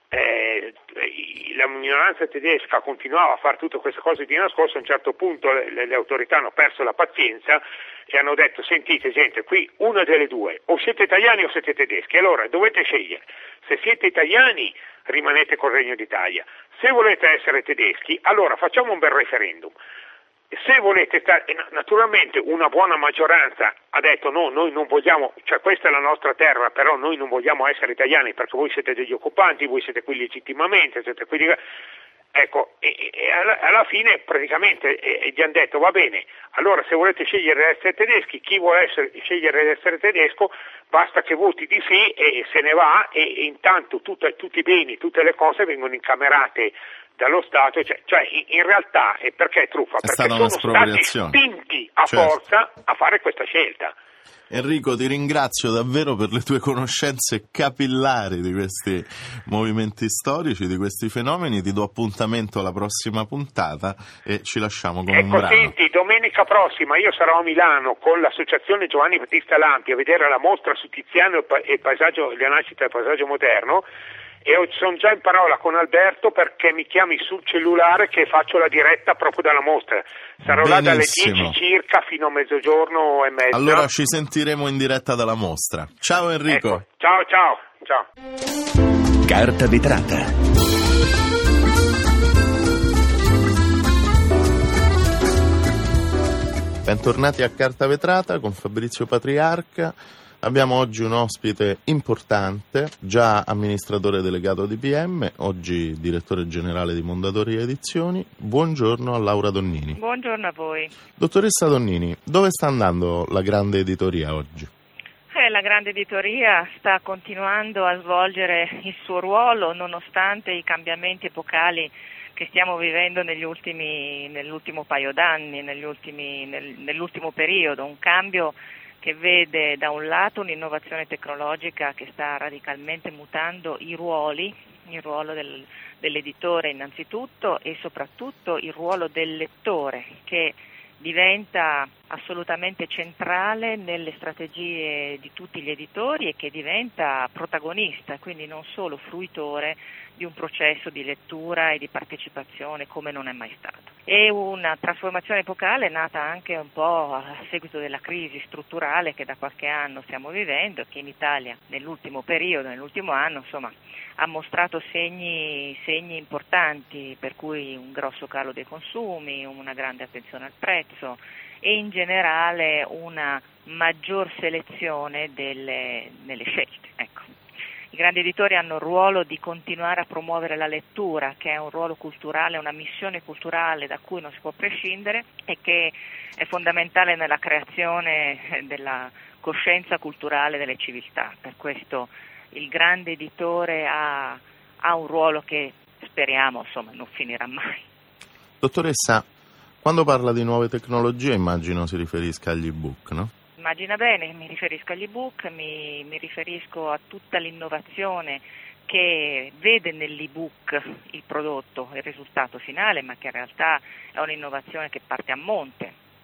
la minoranza tedesca continuava a fare tutte queste cose di nascosto. A un certo punto le autorità hanno perso la pazienza e hanno detto: sentite gente, qui una delle due, o siete italiani o siete tedeschi, allora dovete scegliere. Se siete italiani rimanete col Regno d'Italia, se volete essere tedeschi allora facciamo un bel referendum. Se volete stare, naturalmente una buona maggioranza ha detto no, noi non vogliamo, cioè questa è la nostra terra, però noi non vogliamo essere italiani perché voi siete degli occupanti, voi siete qui legittimamente, siete qui ecco, e alla fine praticamente gli hanno detto va bene, allora se volete scegliere di essere tedeschi, chi vuole scegliere di essere tedesco basta che voti di sì e se ne va, e intanto tutti i beni, tutte le cose vengono incamerate dallo Stato, cioè in realtà è perché è truffa, perché sono stati spinti a forza a fare questa scelta. Enrico, ti ringrazio davvero per le tue conoscenze capillari di questi movimenti storici, di questi fenomeni. Ti do appuntamento alla prossima puntata e ci lasciamo con un brano. Senti, domenica prossima io sarò a Milano con l'associazione Giovanni Battista Lampi a vedere la mostra su Tiziano e la nascita del paesaggio moderno, e sono già in parola con Alberto perché mi chiami sul cellulare che faccio la diretta proprio dalla mostra. Sarò là dalle 10 circa fino a mezzogiorno e mezza. Allora ci sentiremo in diretta dalla mostra. Ciao Enrico. Ecco. Ciao. Carta vetrata. Bentornati a Carta Vetrata con Fabrizio Patriarca. Abbiamo oggi un ospite importante, già amministratore delegato di PM, oggi direttore generale di Mondadori Edizioni. Buongiorno a Laura Donnini. Buongiorno a voi. Dottoressa Donnini, dove sta andando la grande editoria oggi? La grande editoria sta continuando a svolgere il suo ruolo nonostante i cambiamenti epocali che stiamo vivendo nell'ultimo paio d'anni, nell'ultimo periodo, un cambio che vede da un lato un'innovazione tecnologica che sta radicalmente mutando il ruolo dell'editore innanzitutto e soprattutto il ruolo del lettore, che diventa assolutamente centrale nelle strategie di tutti gli editori e che diventa protagonista, quindi non solo fruitore di un processo di lettura e di partecipazione come non è mai stato. È una trasformazione epocale nata anche un po' a seguito della crisi strutturale che da qualche anno stiamo vivendo e che in Italia nell'ultimo anno, insomma, ha mostrato segni importanti, per cui un grosso calo dei consumi, una grande attenzione al prezzo e in generale una maggior selezione nelle scelte. Ecco. I grandi editori hanno il ruolo di continuare a promuovere la lettura, che è un ruolo culturale, una missione culturale da cui non si può prescindere e che è fondamentale nella creazione della coscienza culturale delle civiltà. Per questo il grande editore ha un ruolo che speriamo non finirà mai. Dottoressa, quando parla di nuove tecnologie immagino si riferisca agli ebook, no? Immagina bene, mi riferisco agli ebook, mi riferisco a tutta l'innovazione che vede nell'ebook il prodotto, il risultato finale, ma che in realtà è un'innovazione che parte a monte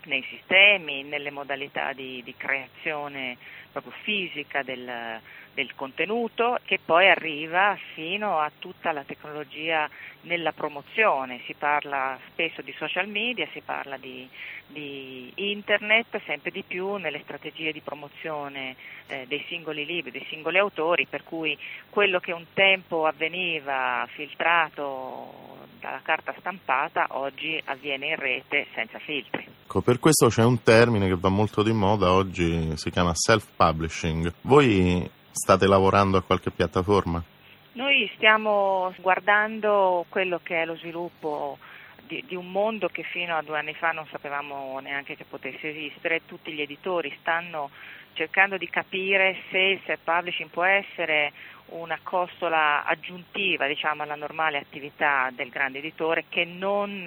nei sistemi, nelle modalità di creazione proprio fisica del contenuto, che poi arriva fino a tutta la tecnologia nella promozione. Si parla spesso di social media, si parla di internet, sempre di più nelle strategie di promozione dei singoli libri, dei singoli autori, per cui quello che un tempo avveniva filtrato dalla carta stampata oggi avviene in rete senza filtri. Ecco, per questo c'è un termine che va molto di moda oggi, si chiama self-publishing. Voi state lavorando a qualche piattaforma? Noi stiamo guardando quello che è lo sviluppo di un mondo che fino a 2 anni fa non sapevamo neanche che potesse esistere. Tutti gli editori stanno cercando di capire se il self-publishing può essere una costola aggiuntiva, diciamo, alla normale attività del grande editore, che non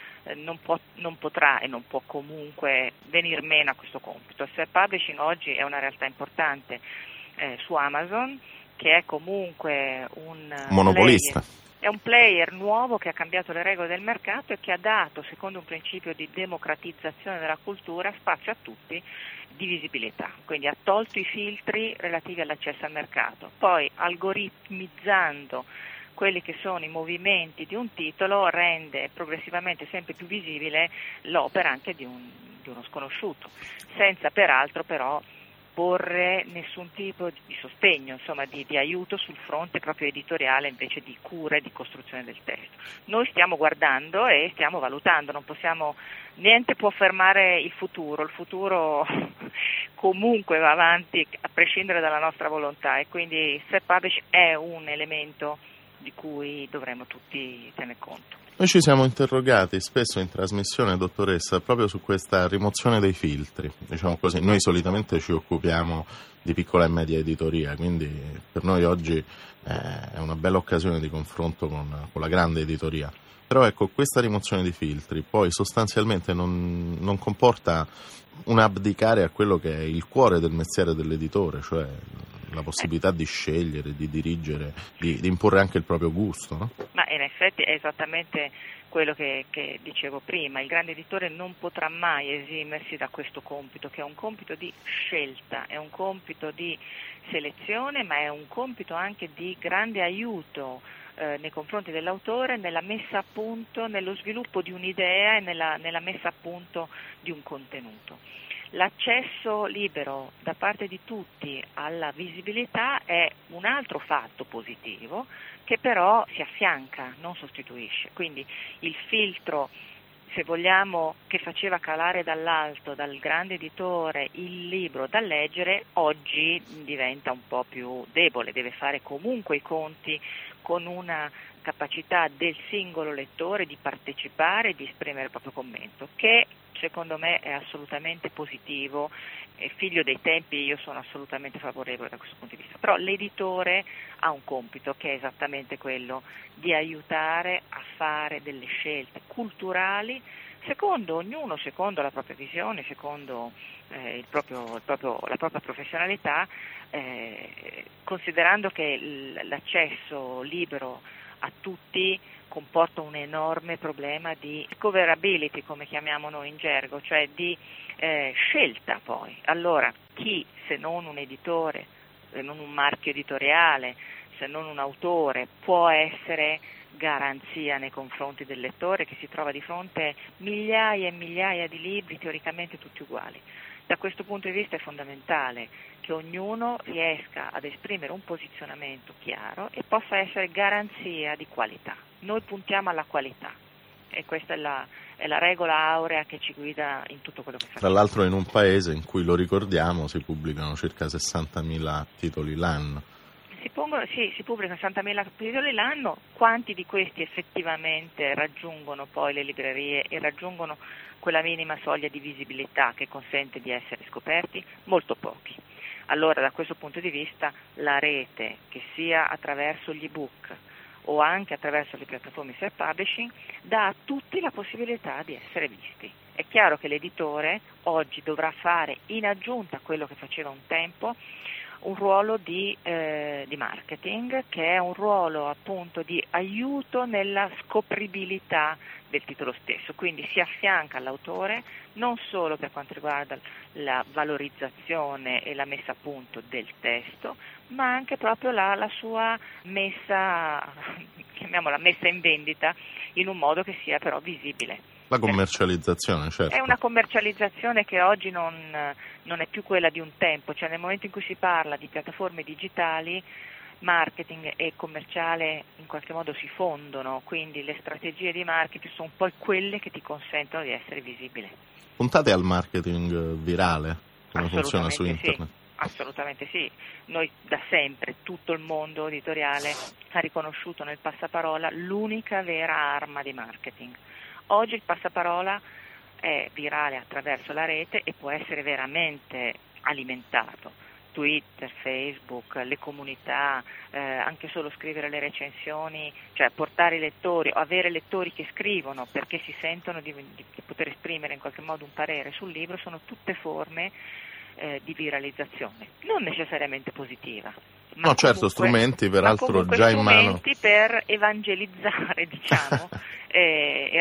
potrà e non può comunque venir meno a questo compito. Il self-publishing oggi è una realtà importante su Amazon, che è comunque un monopolista. È un player nuovo che ha cambiato le regole del mercato e che ha dato, secondo un principio di democratizzazione della cultura, spazio a tutti di visibilità. Quindi ha tolto i filtri relativi all'accesso al mercato. Poi, algoritmizzando quelli che sono i movimenti di un titolo, rende progressivamente sempre più visibile l'opera anche di uno sconosciuto, senza peraltro però porre nessun tipo di sostegno, insomma di aiuto sul fronte proprio editoriale, invece di cura e di costruzione del testo. Noi stiamo guardando e stiamo valutando, niente può fermare il futuro comunque va avanti a prescindere dalla nostra volontà, e quindi self-publish è un elemento di cui dovremo tutti tener conto. Noi ci siamo interrogati spesso in trasmissione, dottoressa, proprio su questa rimozione dei filtri, diciamo così. Noi solitamente ci occupiamo di piccola e media editoria, quindi per noi oggi è una bella occasione di confronto con la grande editoria. Però ecco, questa rimozione di filtri poi sostanzialmente non comporta un abdicare a quello che è il cuore del mestiere dell'editore, cioè la possibilità di scegliere, di dirigere, di imporre anche il proprio gusto, no? Ma in effetti è esattamente quello che dicevo prima. Il grande editore non potrà mai esimersi da questo compito, che è un compito di scelta, è un compito di selezione, ma è un compito anche di grande aiuto nei confronti dell'autore nella messa a punto, nello sviluppo di un'idea e nella messa a punto di un contenuto. L'accesso libero da parte di tutti alla visibilità è un altro fatto positivo che però si affianca, non sostituisce. Quindi il filtro, se vogliamo, che faceva calare dall'alto, dal grande editore, il libro da leggere, oggi diventa un po' più debole, deve fare comunque i conti con una capacità del singolo lettore di partecipare e di esprimere il proprio commento, che secondo me è assolutamente positivo, è figlio dei tempi, io sono assolutamente favorevole da questo punto di vista. Però l'editore ha un compito che è esattamente quello di aiutare a fare delle scelte culturali secondo ognuno, secondo la propria visione, secondo la propria professionalità, considerando che l'accesso libero a tutti comporta un enorme problema di discoverability, come chiamiamo noi in gergo, cioè di scelta poi. Allora, chi se non un editore, se non un marchio editoriale, se non un autore, può essere garanzia nei confronti del lettore che si trova di fronte migliaia e migliaia di libri teoricamente tutti uguali? Da questo punto di vista è fondamentale che ognuno riesca ad esprimere un posizionamento chiaro e possa essere garanzia di qualità. Noi puntiamo alla qualità e questa è la regola aurea che ci guida in tutto quello che facciamo. Tra l'altro in un paese in cui, lo ricordiamo, si pubblicano circa 60.000 titoli l'anno. Si pubblicano 60.000 titoli l'anno. Quanti di questi effettivamente raggiungono poi le librerie e raggiungono quella minima soglia di visibilità che consente di essere scoperti? Molto pochi. Allora, da questo punto di vista, la rete, che sia attraverso gli ebook o anche attraverso le piattaforme self-publishing, dà a tutti la possibilità di essere visti. È chiaro che l'editore oggi dovrà fare, in aggiunta a quello che faceva un tempo, un ruolo di marketing, che è un ruolo appunto di aiuto nella scopribilità del titolo stesso, quindi si affianca all'autore non solo per quanto riguarda la valorizzazione e la messa a punto del testo, ma anche proprio la sua messa, chiamiamola messa in vendita, in un modo che sia però visibile. La commercializzazione, certo. È una commercializzazione che oggi non è più quella di un tempo, cioè nel momento in cui si parla di piattaforme digitali, marketing e commerciale in qualche modo si fondono, quindi le strategie di marketing sono poi quelle che ti consentono di essere visibile. Puntate al marketing virale, come funziona su internet? Sì. Assolutamente sì, noi da sempre, tutto il mondo editoriale ha riconosciuto nel passaparola l'unica vera arma di marketing. Oggi il passaparola è virale attraverso la rete e può essere veramente alimentato. Twitter, Facebook, le comunità, anche solo scrivere le recensioni, cioè portare i lettori, o avere lettori che scrivono perché si sentono di poter esprimere in qualche modo un parere sul libro, sono tutte forme di viralizzazione, non necessariamente positiva. Ma no, certo, strumenti peraltro già in mano. Strumenti per evangelizzare, diciamo, e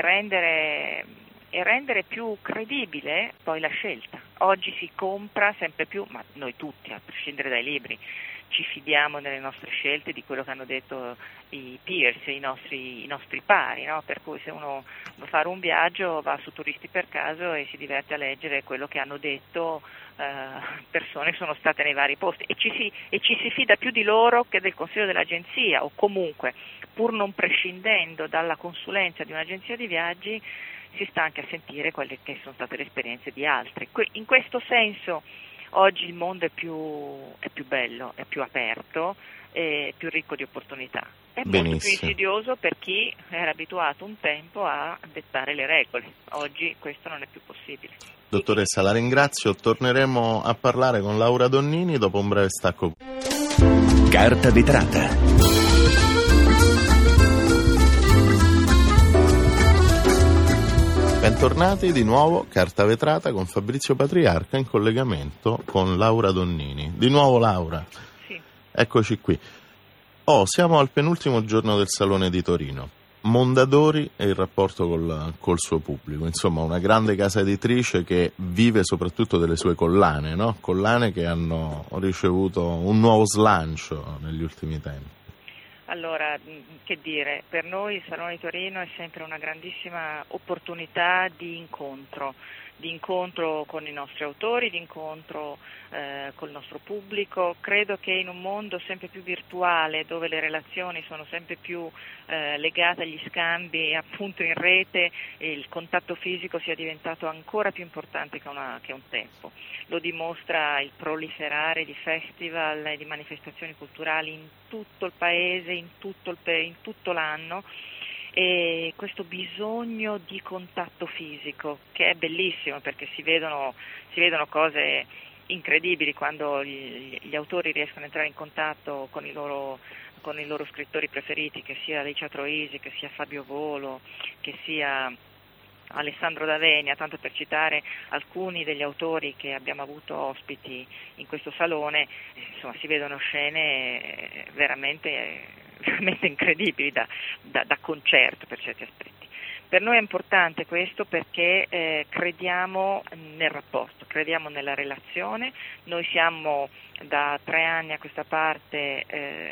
rendere più credibile poi la scelta. Oggi si compra sempre più, ma noi tutti, a prescindere dai libri, ci fidiamo nelle nostre scelte di quello che hanno detto i peers, i nostri pari, no? Per cui se uno vuole fare un viaggio va su Turisti per caso e si diverte a leggere quello che hanno detto persone che sono state nei vari posti e ci si fida più di loro che del consiglio dell'agenzia, o comunque, pur non prescindendo dalla consulenza di un'agenzia di viaggi, si sta anche a sentire quelle che sono state le esperienze di altri. In questo senso oggi il mondo è più bello, è più aperto, è più ricco di opportunità. È molto più insidioso per chi era abituato un tempo a dettare le regole. Oggi questo non è più possibile. Dottoressa, la ringrazio. Torneremo a parlare con Laura Donnini dopo un breve stacco. Carta vetrata. Bentornati di nuovo, Carta vetrata con Fabrizio Patriarca in collegamento con Laura Donnini. Di nuovo Laura. Sì. Eccoci qui. Siamo al penultimo giorno del Salone di Torino. Mondadori e il rapporto col suo pubblico, insomma una grande casa editrice che vive soprattutto delle sue collane, no? Collane che hanno ricevuto un nuovo slancio negli ultimi tempi. Allora, che dire, per noi il Salone di Torino è sempre una grandissima opportunità di incontro con i nostri autori, di incontro col nostro pubblico. Credo che in un mondo sempre più virtuale, dove le relazioni sono sempre più legate agli scambi appunto in rete, il contatto fisico sia diventato ancora più importante che un tempo. Lo dimostra il proliferare di festival e di manifestazioni culturali in tutto il paese, in tutto l'anno, e questo bisogno di contatto fisico che è bellissimo, perché si vedono cose incredibili quando gli autori riescono a entrare in contatto con i loro scrittori preferiti, che sia Alicia Troisi, che sia Fabio Volo, che sia Alessandro D'Avenia, tanto per citare alcuni degli autori che abbiamo avuto ospiti in questo salone. Insomma, si vedono scene veramente incredibili da concerto per certi aspetti. Per noi è importante questo perché crediamo nel rapporto, crediamo nella relazione. Noi siamo da 3 anni a questa parte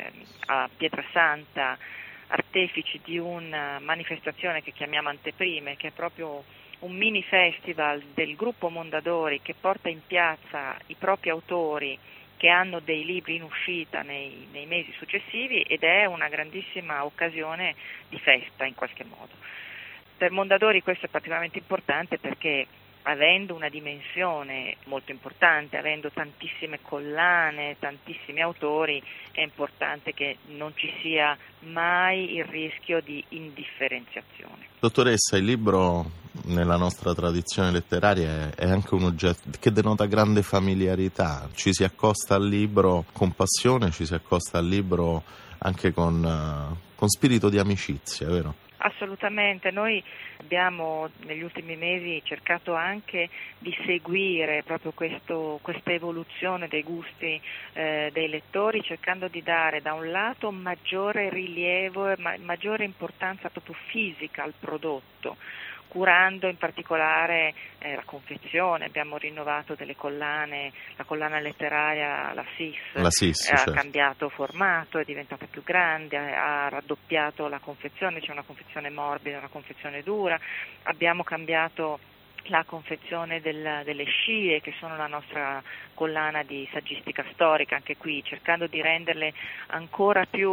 a Pietrasanta artefici di una manifestazione che chiamiamo Anteprime, che è proprio un mini festival del gruppo Mondadori che porta in piazza i propri autori che hanno dei libri in uscita nei mesi successivi, ed è una grandissima occasione di festa in qualche modo. Per Mondadori questo è particolarmente importante perché, avendo una dimensione molto importante, avendo tantissime collane, tantissimi autori, è importante che non ci sia mai il rischio di indifferenziazione. Dottoressa, il libro nella nostra tradizione letteraria è anche un oggetto che denota grande familiarità. Ci si accosta al libro con passione, ci si accosta al libro anche con spirito di amicizia, vero? Assolutamente, noi abbiamo negli ultimi mesi cercato anche di seguire proprio questa evoluzione dei gusti dei lettori, cercando di dare da un lato maggiore rilievo e maggiore importanza proprio fisica al prodotto, curando in particolare la confezione. Abbiamo rinnovato delle collane, la collana letteraria, la SIS, ha certo. cambiato formato, è diventata più grande, ha raddoppiato la confezione, c'è una confezione morbida, una confezione dura, abbiamo cambiato la confezione delle scie, che sono la nostra collana di saggistica storica, anche qui cercando di renderle ancora più,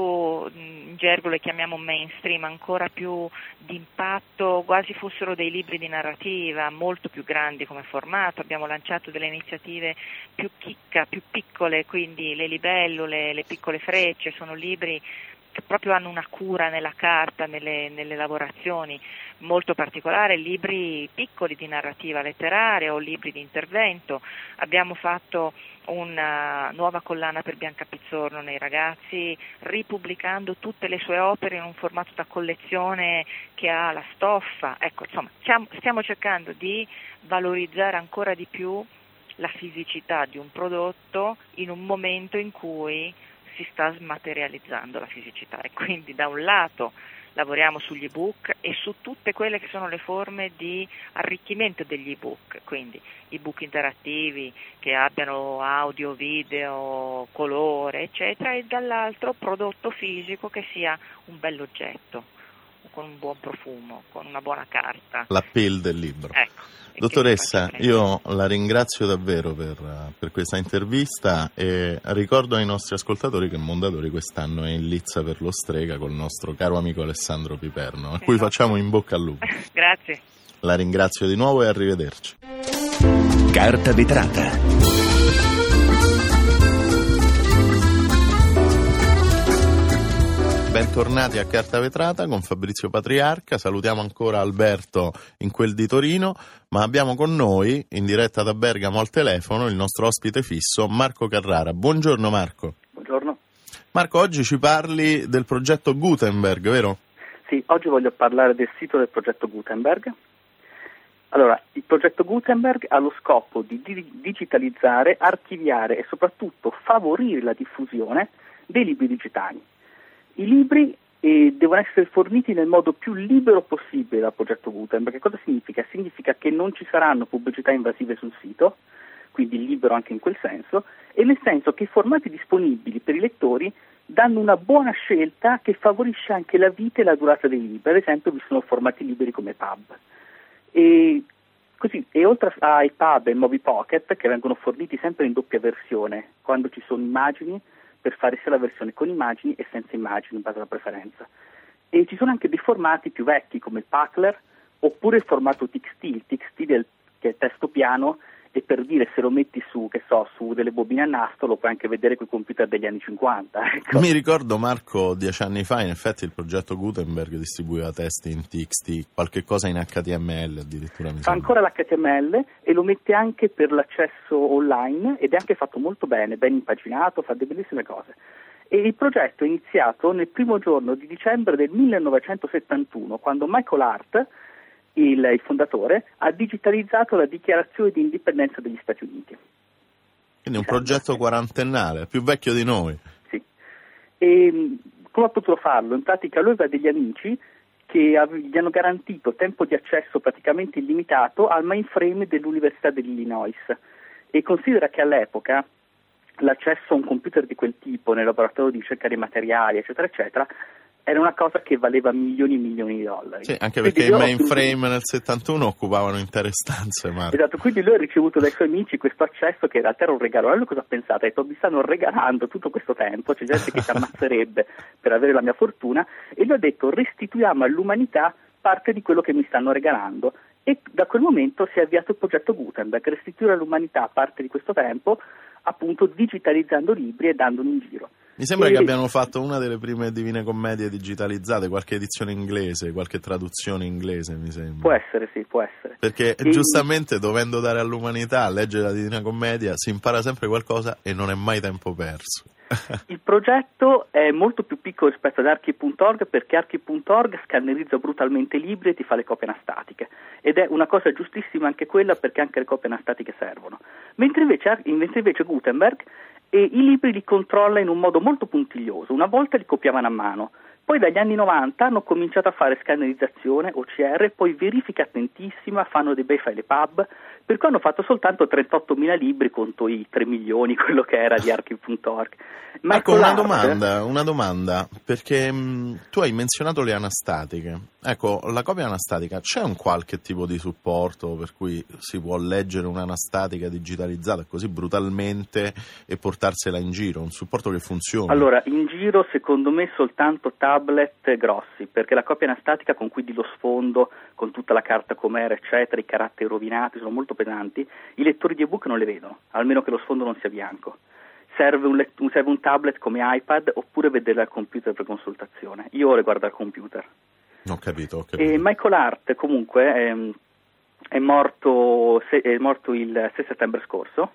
in gergo le chiamiamo mainstream, ancora più d'impatto, quasi fossero dei libri di narrativa, molto più grandi come formato. Abbiamo lanciato delle iniziative più chicca, più piccole, quindi le libellule, le piccole frecce, sono libri che proprio hanno una cura nella carta, nelle lavorazioni molto particolare, libri piccoli di narrativa letteraria o libri di intervento. Abbiamo fatto una nuova collana per Bianca Pizzorno nei ragazzi, ripubblicando tutte le sue opere in un formato da collezione che ha la stoffa. Ecco, insomma, stiamo cercando di valorizzare ancora di più la fisicità di un prodotto in un momento in cui si sta smaterializzando la fisicità, e quindi da un lato lavoriamo sugli ebook e su tutte quelle che sono le forme di arricchimento degli ebook, quindi ebook interattivi che abbiano audio, video, colore, eccetera, e dall'altro prodotto fisico che sia un bell'oggetto, con un buon profumo, con una buona carta. L'appeal del libro. Ecco. Dottoressa, io la ringrazio davvero per questa intervista e ricordo ai nostri ascoltatori che Mondadori quest'anno è in lizza per lo Strega col nostro caro amico Alessandro Piperno, a cui facciamo in bocca al lupo. Grazie. La ringrazio di nuovo e arrivederci. Carta vetrata. Bentornati a Carta Vetrata con Fabrizio Patriarca. Salutiamo ancora Alberto in quel di Torino, ma abbiamo con noi in diretta da Bergamo al telefono il nostro ospite fisso Marco Carrara. Buongiorno Marco. Buongiorno. Marco, oggi ci parli del progetto Gutenberg, vero? Sì, oggi voglio parlare del sito del progetto Gutenberg. Allora, il progetto Gutenberg ha lo scopo di digitalizzare, archiviare e soprattutto favorire la diffusione dei libri digitali. I libri devono essere forniti nel modo più libero possibile dal progetto Gutenberg. Che cosa significa? Significa che non ci saranno pubblicità invasive sul sito, quindi libero anche in quel senso, e nel senso che i formati disponibili per i lettori danno una buona scelta che favorisce anche la vita e la durata dei libri. Ad esempio vi sono formati liberi come pub. E oltre ai pub e Mobi Pocket, che vengono forniti sempre in doppia versione, quando ci sono immagini, per fare sia la versione con immagini e senza immagini in base alla preferenza. E ci sono anche dei formati più vecchi come il Packler oppure il formato TXT. Il TXT che è testo piano, e per dire, se lo metti su delle bobine a nastro lo puoi anche vedere con i computer degli anni 50. Ecco. Mi ricordo, Marco, 10 anni fa in effetti il progetto Gutenberg distribuiva testi in TXT, qualche cosa in HTML addirittura. Fa ancora l'HTML e lo mette anche per l'accesso online ed è anche fatto molto bene, ben impaginato, fa delle bellissime cose. E il progetto è iniziato nel primo giorno di dicembre del 1971, quando Michael Hart, il fondatore, ha digitalizzato la dichiarazione di indipendenza degli Stati Uniti. Quindi un progetto quarantennale, più vecchio di noi. Sì. E come ha potuto farlo? In pratica lui aveva degli amici che gli hanno garantito tempo di accesso praticamente illimitato al mainframe dell'Università dell'Illinois, e considera che all'epoca l'accesso a un computer di quel tipo nel laboratorio di ricerca dei materiali, eccetera, eccetera, era una cosa che valeva milioni e milioni di dollari. Sì, anche perché i mainframe nel 71 occupavano intere stanze, Marco. Esatto, quindi lui ha ricevuto dai suoi amici questo accesso che in realtà era un regalo. Allora cosa ha pensato? Ha detto: mi stanno regalando tutto questo tempo, c'è gente che si ammazzerebbe per avere la mia fortuna, e lui ha detto: restituiamo all'umanità parte di quello che mi stanno regalando. E da quel momento si è avviato il progetto Gutenberg, restituire all'umanità parte di questo tempo, appunto digitalizzando libri e dandoli in giro. Mi sembra che abbiano fatto una delle prime Divine Commedie digitalizzate, qualche edizione inglese, qualche traduzione inglese, mi sembra. Può essere, sì, può essere. Perché giustamente, dovendo dare all'umanità a leggere la Divina Commedia, si impara sempre qualcosa e non è mai tempo perso. Il progetto è molto più piccolo rispetto ad Archi.org, perché Archi.org scannerizza brutalmente i libri e ti fa le copie anastatiche, ed è una cosa giustissima anche quella, perché anche le copie anastatiche servono, mentre invece Gutenberg i libri li controlla in un modo molto puntiglioso. Una volta li copiavano a mano, poi dagli anni 90 hanno cominciato a fare scannerizzazione, OCR, poi verifica attentissima, fanno dei bei file pub, per cui hanno fatto soltanto 38.000 libri contro i 3 milioni, quello che era di Archi.org. Ecco, una domanda, perché tu hai menzionato le anastatiche. Ecco, la copia anastatica, c'è un qualche tipo di supporto per cui si può leggere un'anastatica digitalizzata così brutalmente e portarsela in giro? Un supporto che funziona? Allora, in giro secondo me soltanto tablet grossi, perché la copia anastatica con cui di lo sfondo, con tutta la carta com'era, eccetera, i caratteri rovinati, sono molto pesanti, i lettori di ebook non le vedono, almeno che lo sfondo non sia bianco. Serve un tablet come iPad, oppure vederla al computer per consultazione. Io le guardo al computer. Ho capito. E Michael Hart comunque è morto il 6 settembre scorso,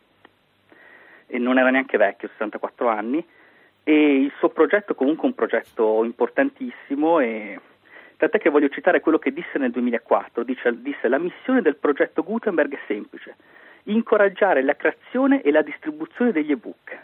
e non era neanche vecchio, 64 anni, e il suo progetto è comunque un progetto importantissimo, e tant'è che voglio citare quello che disse nel 2004, disse: la missione del progetto Gutenberg è semplice, incoraggiare la creazione e la distribuzione degli ebook.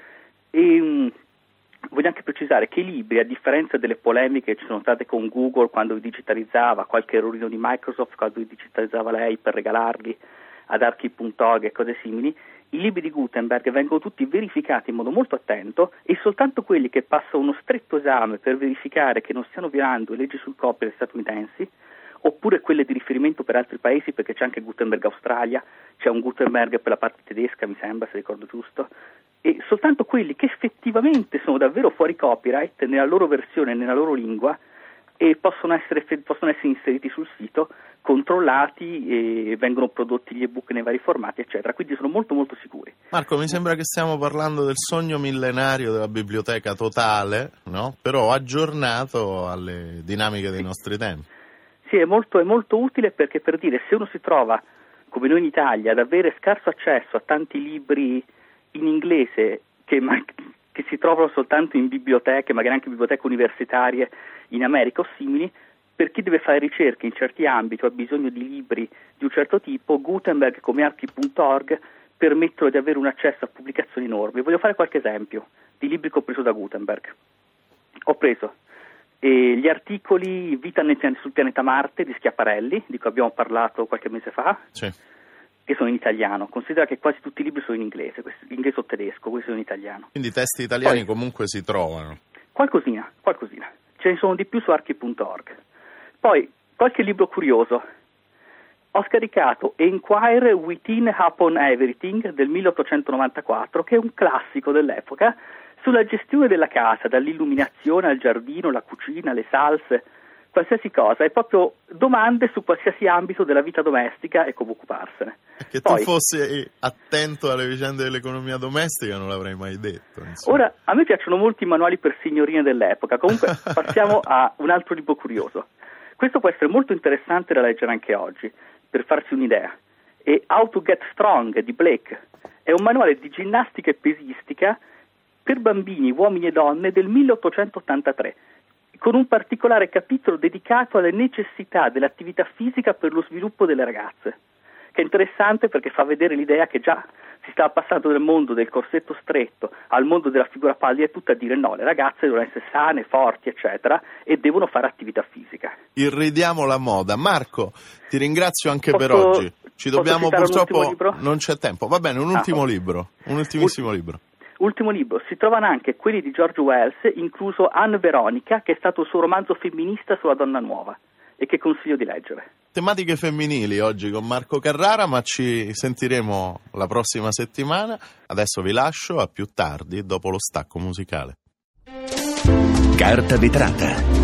E voglio anche precisare che i libri, a differenza delle polemiche che ci sono state con Google quando li digitalizzava, qualche errorino di Microsoft quando li digitalizzava lei per regalarli ad Archi.org e cose simili, i libri di Gutenberg vengono tutti verificati in modo molto attento, e soltanto quelli che passano uno stretto esame per verificare che non stiano violando le leggi sul copyright statunitensi, oppure quelle di riferimento per altri paesi, perché c'è anche Gutenberg Australia, c'è un Gutenberg per la parte tedesca, mi sembra, se ricordo giusto, e soltanto quelli che effettivamente sono davvero fuori copyright nella loro versione e nella loro lingua, e possono essere inseriti sul sito, controllati, e vengono prodotti gli ebook nei vari formati, eccetera, quindi sono molto molto sicuri. Molto mi sembra che stiamo parlando del sogno millenario della biblioteca totale, no? Però aggiornato alle dinamiche dei nostri tempi. Sì, è molto utile, perché, per dire, se uno si trova, come noi in Italia, ad avere scarso accesso a tanti libri in inglese che si trovano soltanto in biblioteche, magari anche biblioteche universitarie in America o simili, per chi deve fare ricerche in certi ambiti o ha bisogno di libri di un certo tipo, Gutenberg come Archi.org permettono di avere un accesso a pubblicazioni enormi. Voglio fare qualche esempio di libri che ho preso da Gutenberg. Ho preso gli articoli Vita sul pianeta Marte di Schiaparelli, di cui abbiamo parlato qualche mese fa, sì, che sono in italiano. Considera che quasi tutti i libri sono in inglese o tedesco, questi sono in italiano. Quindi i testi italiani comunque si trovano. Qualcosina. Ce ne sono di più su Archi.org. Poi, qualche libro curioso. Ho scaricato Enquire Within Upon Everything del 1894, che è un classico dell'epoca, sulla gestione della casa, dall'illuminazione al giardino, la cucina, le salse, qualsiasi cosa, è proprio domande su qualsiasi ambito della vita domestica e come occuparsene. Che tu fossi attento alle vicende dell'economia domestica non l'avrei mai detto. Insomma. Ora, a me piacciono molto i manuali per signorine dell'epoca, comunque passiamo a un altro libro curioso. Questo può essere molto interessante da leggere anche oggi, per farsi un'idea. È How to Get Strong di Blake. È un manuale di ginnastica e pesistica per bambini, uomini e donne del 1883, con un particolare capitolo dedicato alle necessità dell'attività fisica per lo sviluppo delle ragazze, che è interessante perché fa vedere l'idea che già si stava passando dal mondo del corsetto stretto al mondo della figura pallida, e tutto a dire no, le ragazze devono essere sane, forti, eccetera, e devono fare attività fisica. Irridiamo la moda. Marco, ti ringrazio anche per oggi. Ci dobbiamo, purtroppo non c'è tempo. Va bene, un ultimo libro, un ultimissimo libro. Ultimo libro, si trovano anche quelli di George Wells, incluso Anne Veronica, che è stato il suo romanzo femminista sulla donna nuova, e che consiglio di leggere. Tematiche femminili oggi con Marco Carrara, ma ci sentiremo la prossima settimana. Adesso vi lascio, a più tardi, dopo lo stacco musicale. Carta vetrata.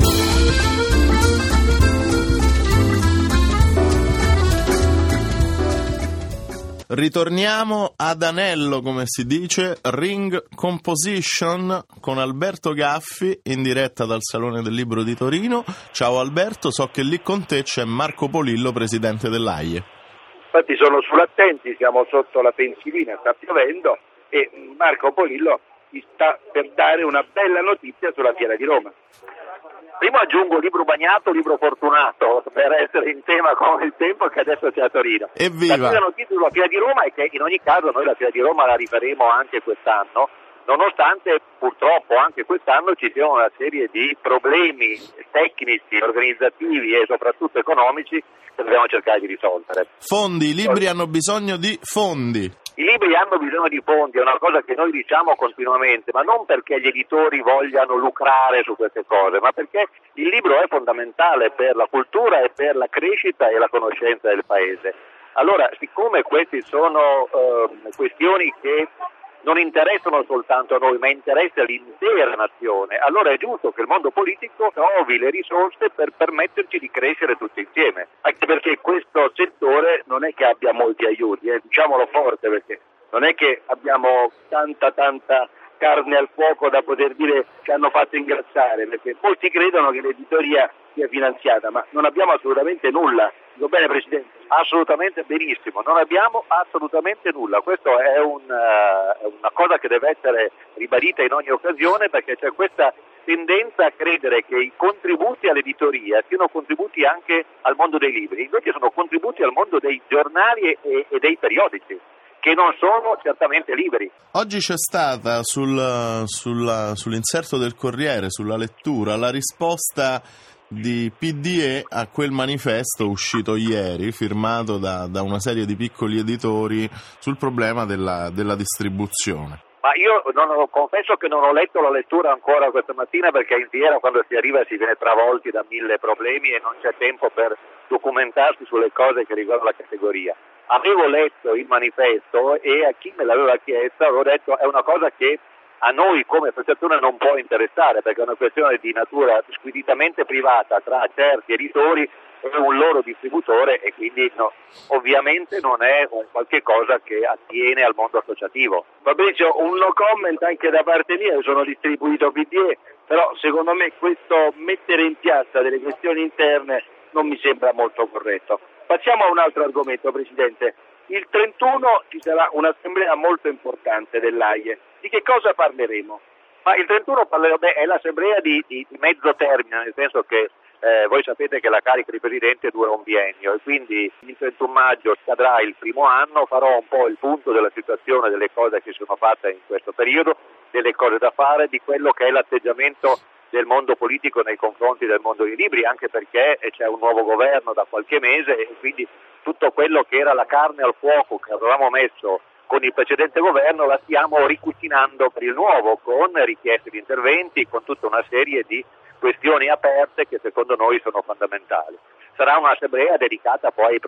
Ritorniamo ad anello, come si dice, Ring Composition con Alberto Gaffi in diretta dal Salone del Libro di Torino. Ciao Alberto, so che lì con te c'è Marco Polillo, presidente dell'AIE. Infatti sono sull'attenti, siamo sotto la pensilina, sta piovendo e Marco Polillo ci sta per dare una bella notizia sulla Fiera di Roma. Prima aggiungo libro bagnato, libro fortunato, per essere in tema con il tempo che adesso c'è a Torino. Evviva! La prima notizia sulla Fiera di Roma è che in ogni caso noi la Fiera di Roma la rifaremo anche quest'anno, nonostante purtroppo anche quest'anno ci sia una serie di problemi tecnici, organizzativi e soprattutto economici che dobbiamo cercare di risolvere. Fondi, i libri hanno bisogno di fondi. I libri hanno bisogno di fondi, è una cosa che noi diciamo continuamente, ma non perché gli editori vogliano lucrare su queste cose, ma perché il libro è fondamentale per la cultura e per la crescita e la conoscenza del paese. Allora, siccome queste sono questioni che non interessano soltanto a noi, ma interessa l'intera nazione, allora è giusto che il mondo politico trovi le risorse per permetterci di crescere tutti insieme, anche perché questo settore non è che abbia molti aiuti, diciamolo forte, perché non è che abbiamo tanta carne al fuoco da poter dire che hanno fatto ingrassare, perché molti credono che l'editoria sia finanziata, ma non abbiamo assolutamente nulla. Dico bene, Presidente? Assolutamente benissimo, non abbiamo assolutamente nulla. Questo è una cosa che deve essere ribadita in ogni occasione, perché c'è questa tendenza a credere che i contributi all'editoria siano contributi anche al mondo dei libri, invece sono contributi al mondo dei giornali e dei periodici, che non sono certamente liberi. Oggi c'è stata sull'inserto del Corriere, sulla lettura, la risposta di PDE a quel manifesto uscito ieri, firmato da una serie di piccoli editori, sul problema della distribuzione. Ma io confesso che non ho letto la lettura ancora questa mattina, perché in fiera quando si arriva si viene travolti da 1000 problemi e non c'è tempo per documentarsi sulle cose che riguardano la categoria. Avevo letto il manifesto e a chi me l'aveva chiesto avevo detto è una cosa che a noi come associazione non può interessare, perché è una questione di natura squisitamente privata tra certi editori e un loro distributore, e quindi ovviamente non è un qualche cosa che attiene al mondo associativo. Fabrizio, un no comment anche da parte mia, io sono distribuito PDE, però secondo me questo mettere in piazza delle questioni interne non mi sembra molto corretto. Passiamo a un altro argomento, Presidente. Il 31 ci sarà un'assemblea molto importante dell'AIE. Di che cosa parleremo? Ma il 31 è l'assemblea di mezzo termine, nel senso che voi sapete che la carica di Presidente dura un biennio e quindi il 31 maggio scadrà il primo anno, farò un po' il punto della situazione, delle cose che sono fatte in questo periodo, delle cose da fare, di quello che è l'atteggiamento del mondo politico nei confronti del mondo dei libri, anche perché c'è un nuovo governo da qualche mese e quindi tutto quello che era la carne al fuoco che avevamo messo con il precedente governo la stiamo ricucinando per il nuovo, con richieste di interventi, con tutta una serie di questioni aperte che secondo noi sono fondamentali. Sarà un'assemblea dedicata poi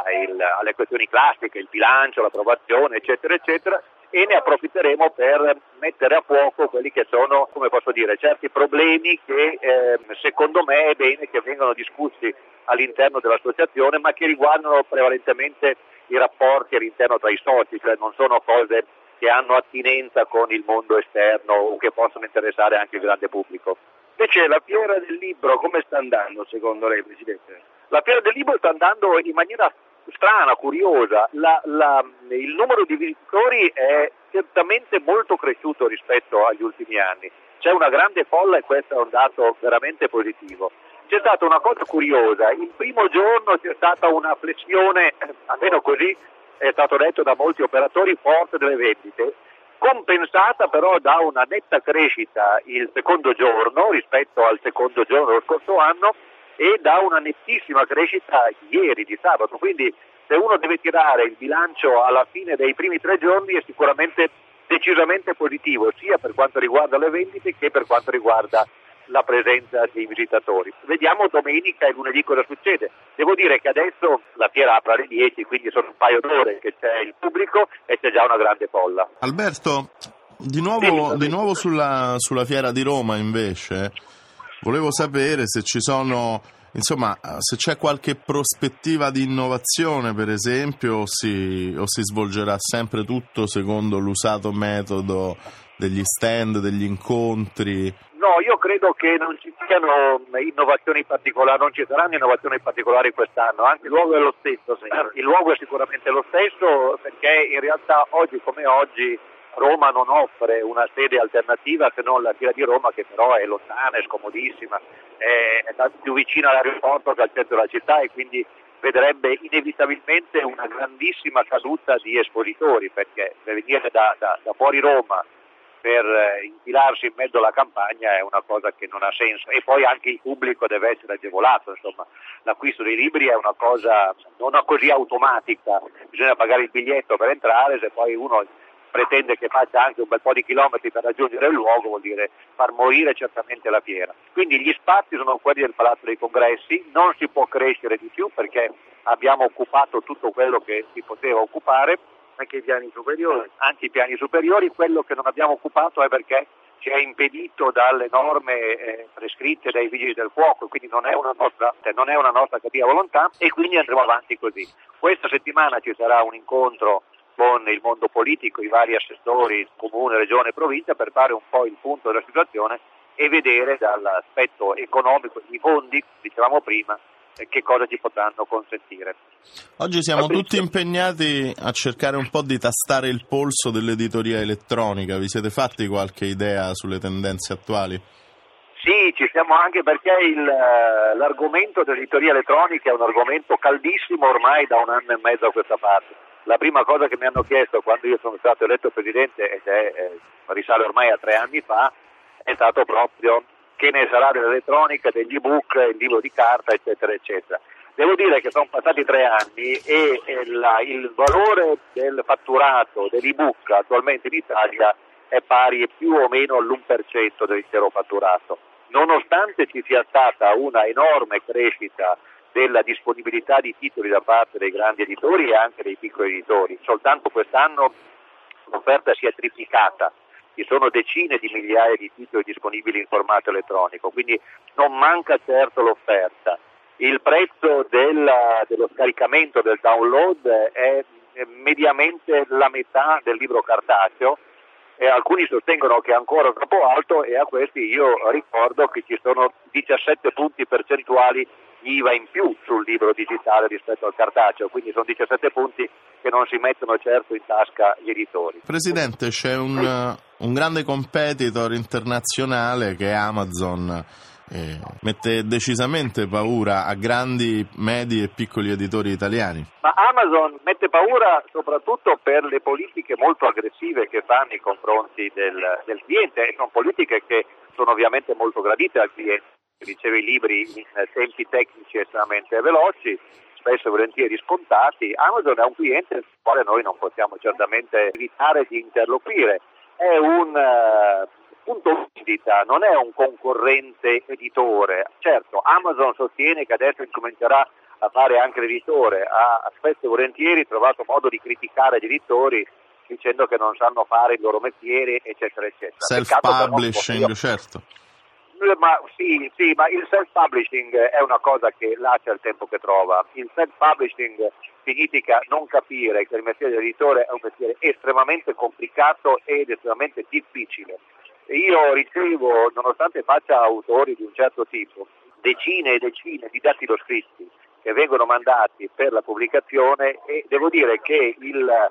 alle questioni classiche, il bilancio, l'approvazione, eccetera, eccetera, e ne approfitteremo per mettere a fuoco quelli che sono, come posso dire, certi problemi che secondo me è bene che vengano discussi all'interno dell'associazione, ma che riguardano prevalentemente i rapporti all'interno tra i soci, cioè non sono cose che hanno attinenza con il mondo esterno o che possono interessare anche il grande pubblico. Invece la Fiera del Libro come sta andando secondo lei, Presidente? La Fiera del Libro sta andando in maniera strana, curiosa. Il numero di visitatori è certamente molto cresciuto rispetto agli ultimi anni. C'è una grande folla e questo è un dato veramente positivo. C'è stata una cosa curiosa, il primo giorno c'è stata una flessione, almeno così è stato detto da molti operatori, forte delle vendite, compensata però da una netta crescita il secondo giorno rispetto al secondo giorno dello scorso anno e da una nettissima crescita ieri di sabato, quindi se uno deve tirare il bilancio alla fine dei primi 3 giorni è sicuramente decisamente positivo, sia per quanto riguarda le vendite che per quanto riguarda la presenza dei visitatori. Vediamo domenica e lunedì cosa succede. Devo dire che adesso la fiera apre alle 10, quindi sono un paio d'ore che c'è il pubblico e c'è già una grande folla. Alberto, di nuovo sulla fiera di Roma invece, volevo sapere se ci sono, se c'è qualche prospettiva di innovazione, per esempio, o si svolgerà sempre tutto secondo l'usato metodo degli stand, degli incontri? No, io credo che non ci siano innovazioni particolari, non ci saranno innovazioni particolari quest'anno, anche il luogo è lo stesso, il luogo è sicuramente lo stesso, perché in realtà oggi come oggi Roma non offre una sede alternativa se non la Fiera di Roma, che però è lontana, è scomodissima, è più vicina all'aeroporto che al centro della città, e quindi vedrebbe inevitabilmente una grandissima caduta di espositori, perché venire da fuori Roma per infilarsi in mezzo alla campagna è una cosa che non ha senso, e poi anche il pubblico deve essere agevolato, insomma l'acquisto dei libri è una cosa non così automatica, bisogna pagare il biglietto per entrare, se poi uno pretende che faccia anche un bel po' di chilometri per raggiungere il luogo vuol dire far morire certamente la fiera. Quindi gli spazi sono quelli del Palazzo dei Congressi, non si può crescere di più perché abbiamo occupato tutto quello che si poteva occupare, anche i piani superiori, quello che non abbiamo occupato è perché ci è impedito dalle norme prescritte dai vigili del fuoco, quindi non è una nostra cattiva volontà, e quindi andremo avanti così. Questa settimana ci sarà un incontro con il mondo politico, i vari assessori, comune, regione, provincia, per fare un po' il punto della situazione e vedere dall'aspetto economico, i fondi, dicevamo prima, che cosa ci potranno consentire. Oggi siamo tutti impegnati a cercare un po' di tastare il polso dell'editoria elettronica. Vi siete fatti qualche idea sulle tendenze attuali? Sì, ci siamo, anche perché l'argomento dell'editoria elettronica è un argomento caldissimo ormai da 1 anno e mezzo a questa parte. La prima cosa che mi hanno chiesto quando io sono stato eletto presidente, risale ormai a 3 anni fa, è stato proprio che ne sarà dell'elettronica, degli ebook, il libro di carta, eccetera, eccetera. Devo dire che sono passati 3 anni e il valore del fatturato dell'ebook attualmente in Italia è pari più o meno all'1% dell'intero fatturato, nonostante ci sia stata una enorme crescita della disponibilità di titoli da parte dei grandi editori e anche dei piccoli editori. Soltanto quest'anno l'offerta si è triplicata, ci sono decine di migliaia di titoli disponibili in formato elettronico, quindi non manca certo l'offerta. Il prezzo dello scaricamento, del download, è mediamente la metà del libro cartaceo, e alcuni sostengono che è ancora troppo alto, e a questi io ricordo che ci sono 17 punti percentuali IVA in più sul libro digitale rispetto al cartaceo, quindi sono 17 punti che non si mettono certo in tasca gli editori. Presidente, c'è un grande competitor internazionale che è Amazon, mette decisamente paura a grandi, medi e piccoli editori italiani. Ma Amazon mette paura soprattutto per le politiche molto aggressive che fa nei confronti del cliente, e sono politiche che sono ovviamente molto gradite al cliente. Riceve i libri in tempi tecnici estremamente veloci, spesso e volentieri scontati. Amazon è un cliente sul quale noi non possiamo certamente evitare di interloquire. È un punto vendita, non è un concorrente editore. Certo, Amazon sostiene che adesso incomincerà a fare anche l'editore, ha spesso e volentieri trovato modo di criticare gli editori dicendo che non sanno fare il loro mestiere, eccetera, eccetera. Self-publishing, certo. Ma il self-publishing è una cosa che lascia il tempo che trova. Il self-publishing significa non capire che il mestiere dell'editore è un mestiere estremamente complicato ed estremamente difficile. Io ricevo, nonostante faccia autori di un certo tipo, decine e decine di dattiloscritti che vengono mandati per la pubblicazione, e devo dire che il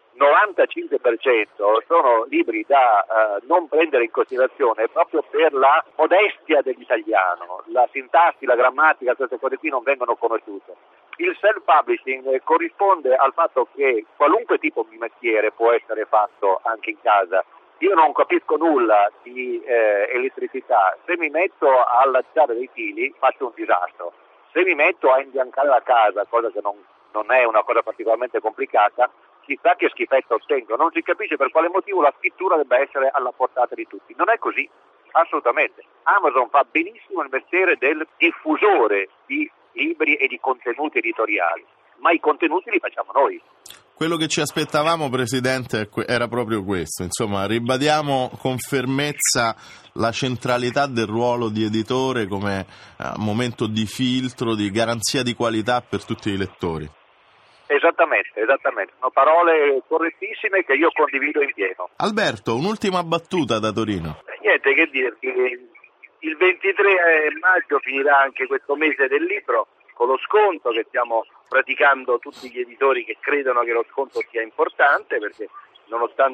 95% sono libri da non prendere in considerazione proprio per la modestia dell'italiano, la sintassi, la grammatica, queste cose qui non vengono conosciute. Il self-publishing corrisponde al fatto che qualunque tipo di mestiere può essere fatto anche in casa. Io non capisco nulla di elettricità, se mi metto a allacciare dei fili faccio un disastro, se mi metto a imbiancare la casa, cosa che non è una cosa particolarmente complicata, chissà che schifezza ottengo. Non si capisce per quale motivo la scrittura debba essere alla portata di tutti. Non è così, assolutamente. Amazon fa benissimo il mestiere del diffusore di libri e di contenuti editoriali, ma i contenuti li facciamo noi. Quello che ci aspettavamo, Presidente, era proprio questo. Insomma, ribadiamo con fermezza la centralità del ruolo di editore come momento di filtro, di garanzia di qualità per tutti i lettori. Esattamente. Sono parole correttissime che io condivido in pieno. Alberto, un'ultima battuta da Torino. Niente che dirti, il 23 maggio finirà anche questo mese del libro con lo sconto che stiamo praticando tutti gli editori che credono che lo sconto sia importante, perché nonostante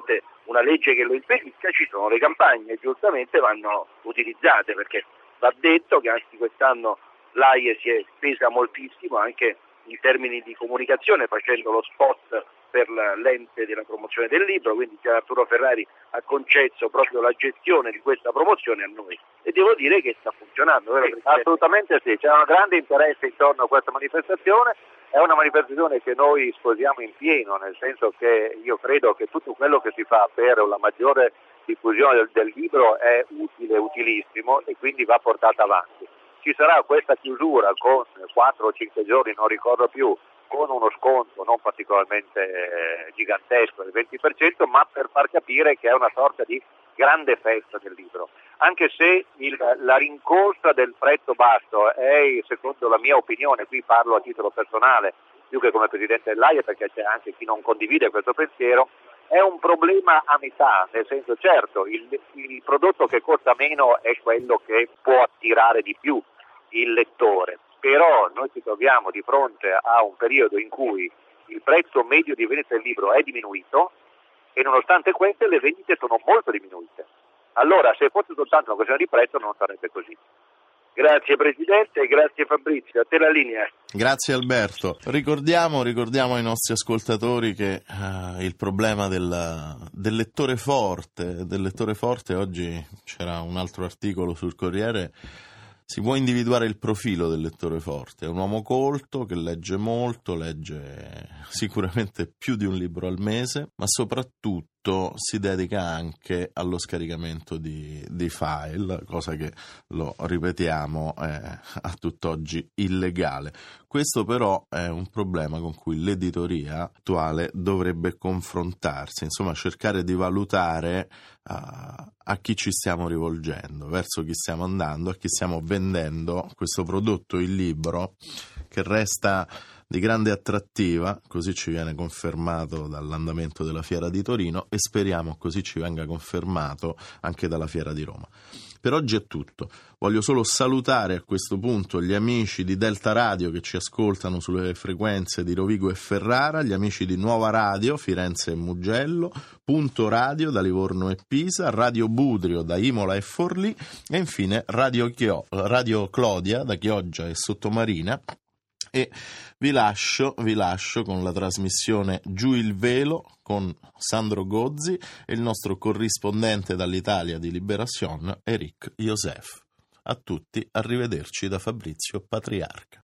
una legge che lo impedisca, ci sono le campagne e giustamente vanno utilizzate, perché va detto che anche quest'anno l'AIE si è spesa moltissimo anche in termini di comunicazione, facendo lo spot per l'ente della promozione del libro, quindi Arturo Ferrari ha concesso proprio la gestione di questa promozione a noi e devo dire che sta funzionando, vero? Sì, assolutamente sì, c'è un grande interesse intorno a questa manifestazione, è una manifestazione che noi sposiamo in pieno, nel senso che io credo che tutto quello che si fa per la maggiore diffusione del libro è utile, utilissimo e quindi va portata avanti. Ci sarà questa chiusura con 4 o 5 giorni, non ricordo più, con uno sconto non particolarmente gigantesco del 20%, ma per far capire che è una sorta di grande festa del libro. Anche se la rincorsa del prezzo basso è, secondo la mia opinione, qui parlo a titolo personale, più che come Presidente dell'AIE, perché c'è anche chi non condivide questo pensiero, è un problema a metà, nel senso certo il prodotto che costa meno è quello che può attirare di più il lettore, però noi ci troviamo di fronte a un periodo in cui il prezzo medio di vendita del libro è diminuito e nonostante questo le vendite sono molto diminuite. Allora se fosse soltanto una questione di prezzo non sarebbe così. Grazie Presidente e grazie Fabrizio, a te la linea. Grazie Alberto. Ricordiamo ai nostri ascoltatori che il problema del lettore forte, oggi c'era un altro articolo sul Corriere, si può individuare il profilo del lettore forte, è un uomo colto che legge molto, legge sicuramente più di un libro al mese, ma soprattutto si dedica anche allo scaricamento di file, cosa che, lo ripetiamo, è a tutt'oggi illegale. Questo però è un problema con cui l'editoria attuale dovrebbe confrontarsi, insomma cercare di valutare a chi ci stiamo rivolgendo, verso chi stiamo andando, a chi stiamo vendendo questo prodotto, il libro, che resta di grande attrattiva, così ci viene confermato dall'andamento della Fiera di Torino e speriamo così ci venga confermato anche dalla Fiera di Roma. Per oggi è tutto, voglio solo salutare a questo punto gli amici di Delta Radio che ci ascoltano sulle frequenze di Rovigo e Ferrara, gli amici di Nuova Radio, Firenze e Mugello, Punto Radio da Livorno e Pisa, Radio Budrio da Imola e Forlì e infine Radio Clodia da Chioggia e Sottomarina. E vi lascio con la trasmissione Giù il velo con Sandro Gozzi e il nostro corrispondente dall'Italia di Libération, Eric Joseph. A tutti, arrivederci da Fabrizio Patriarca.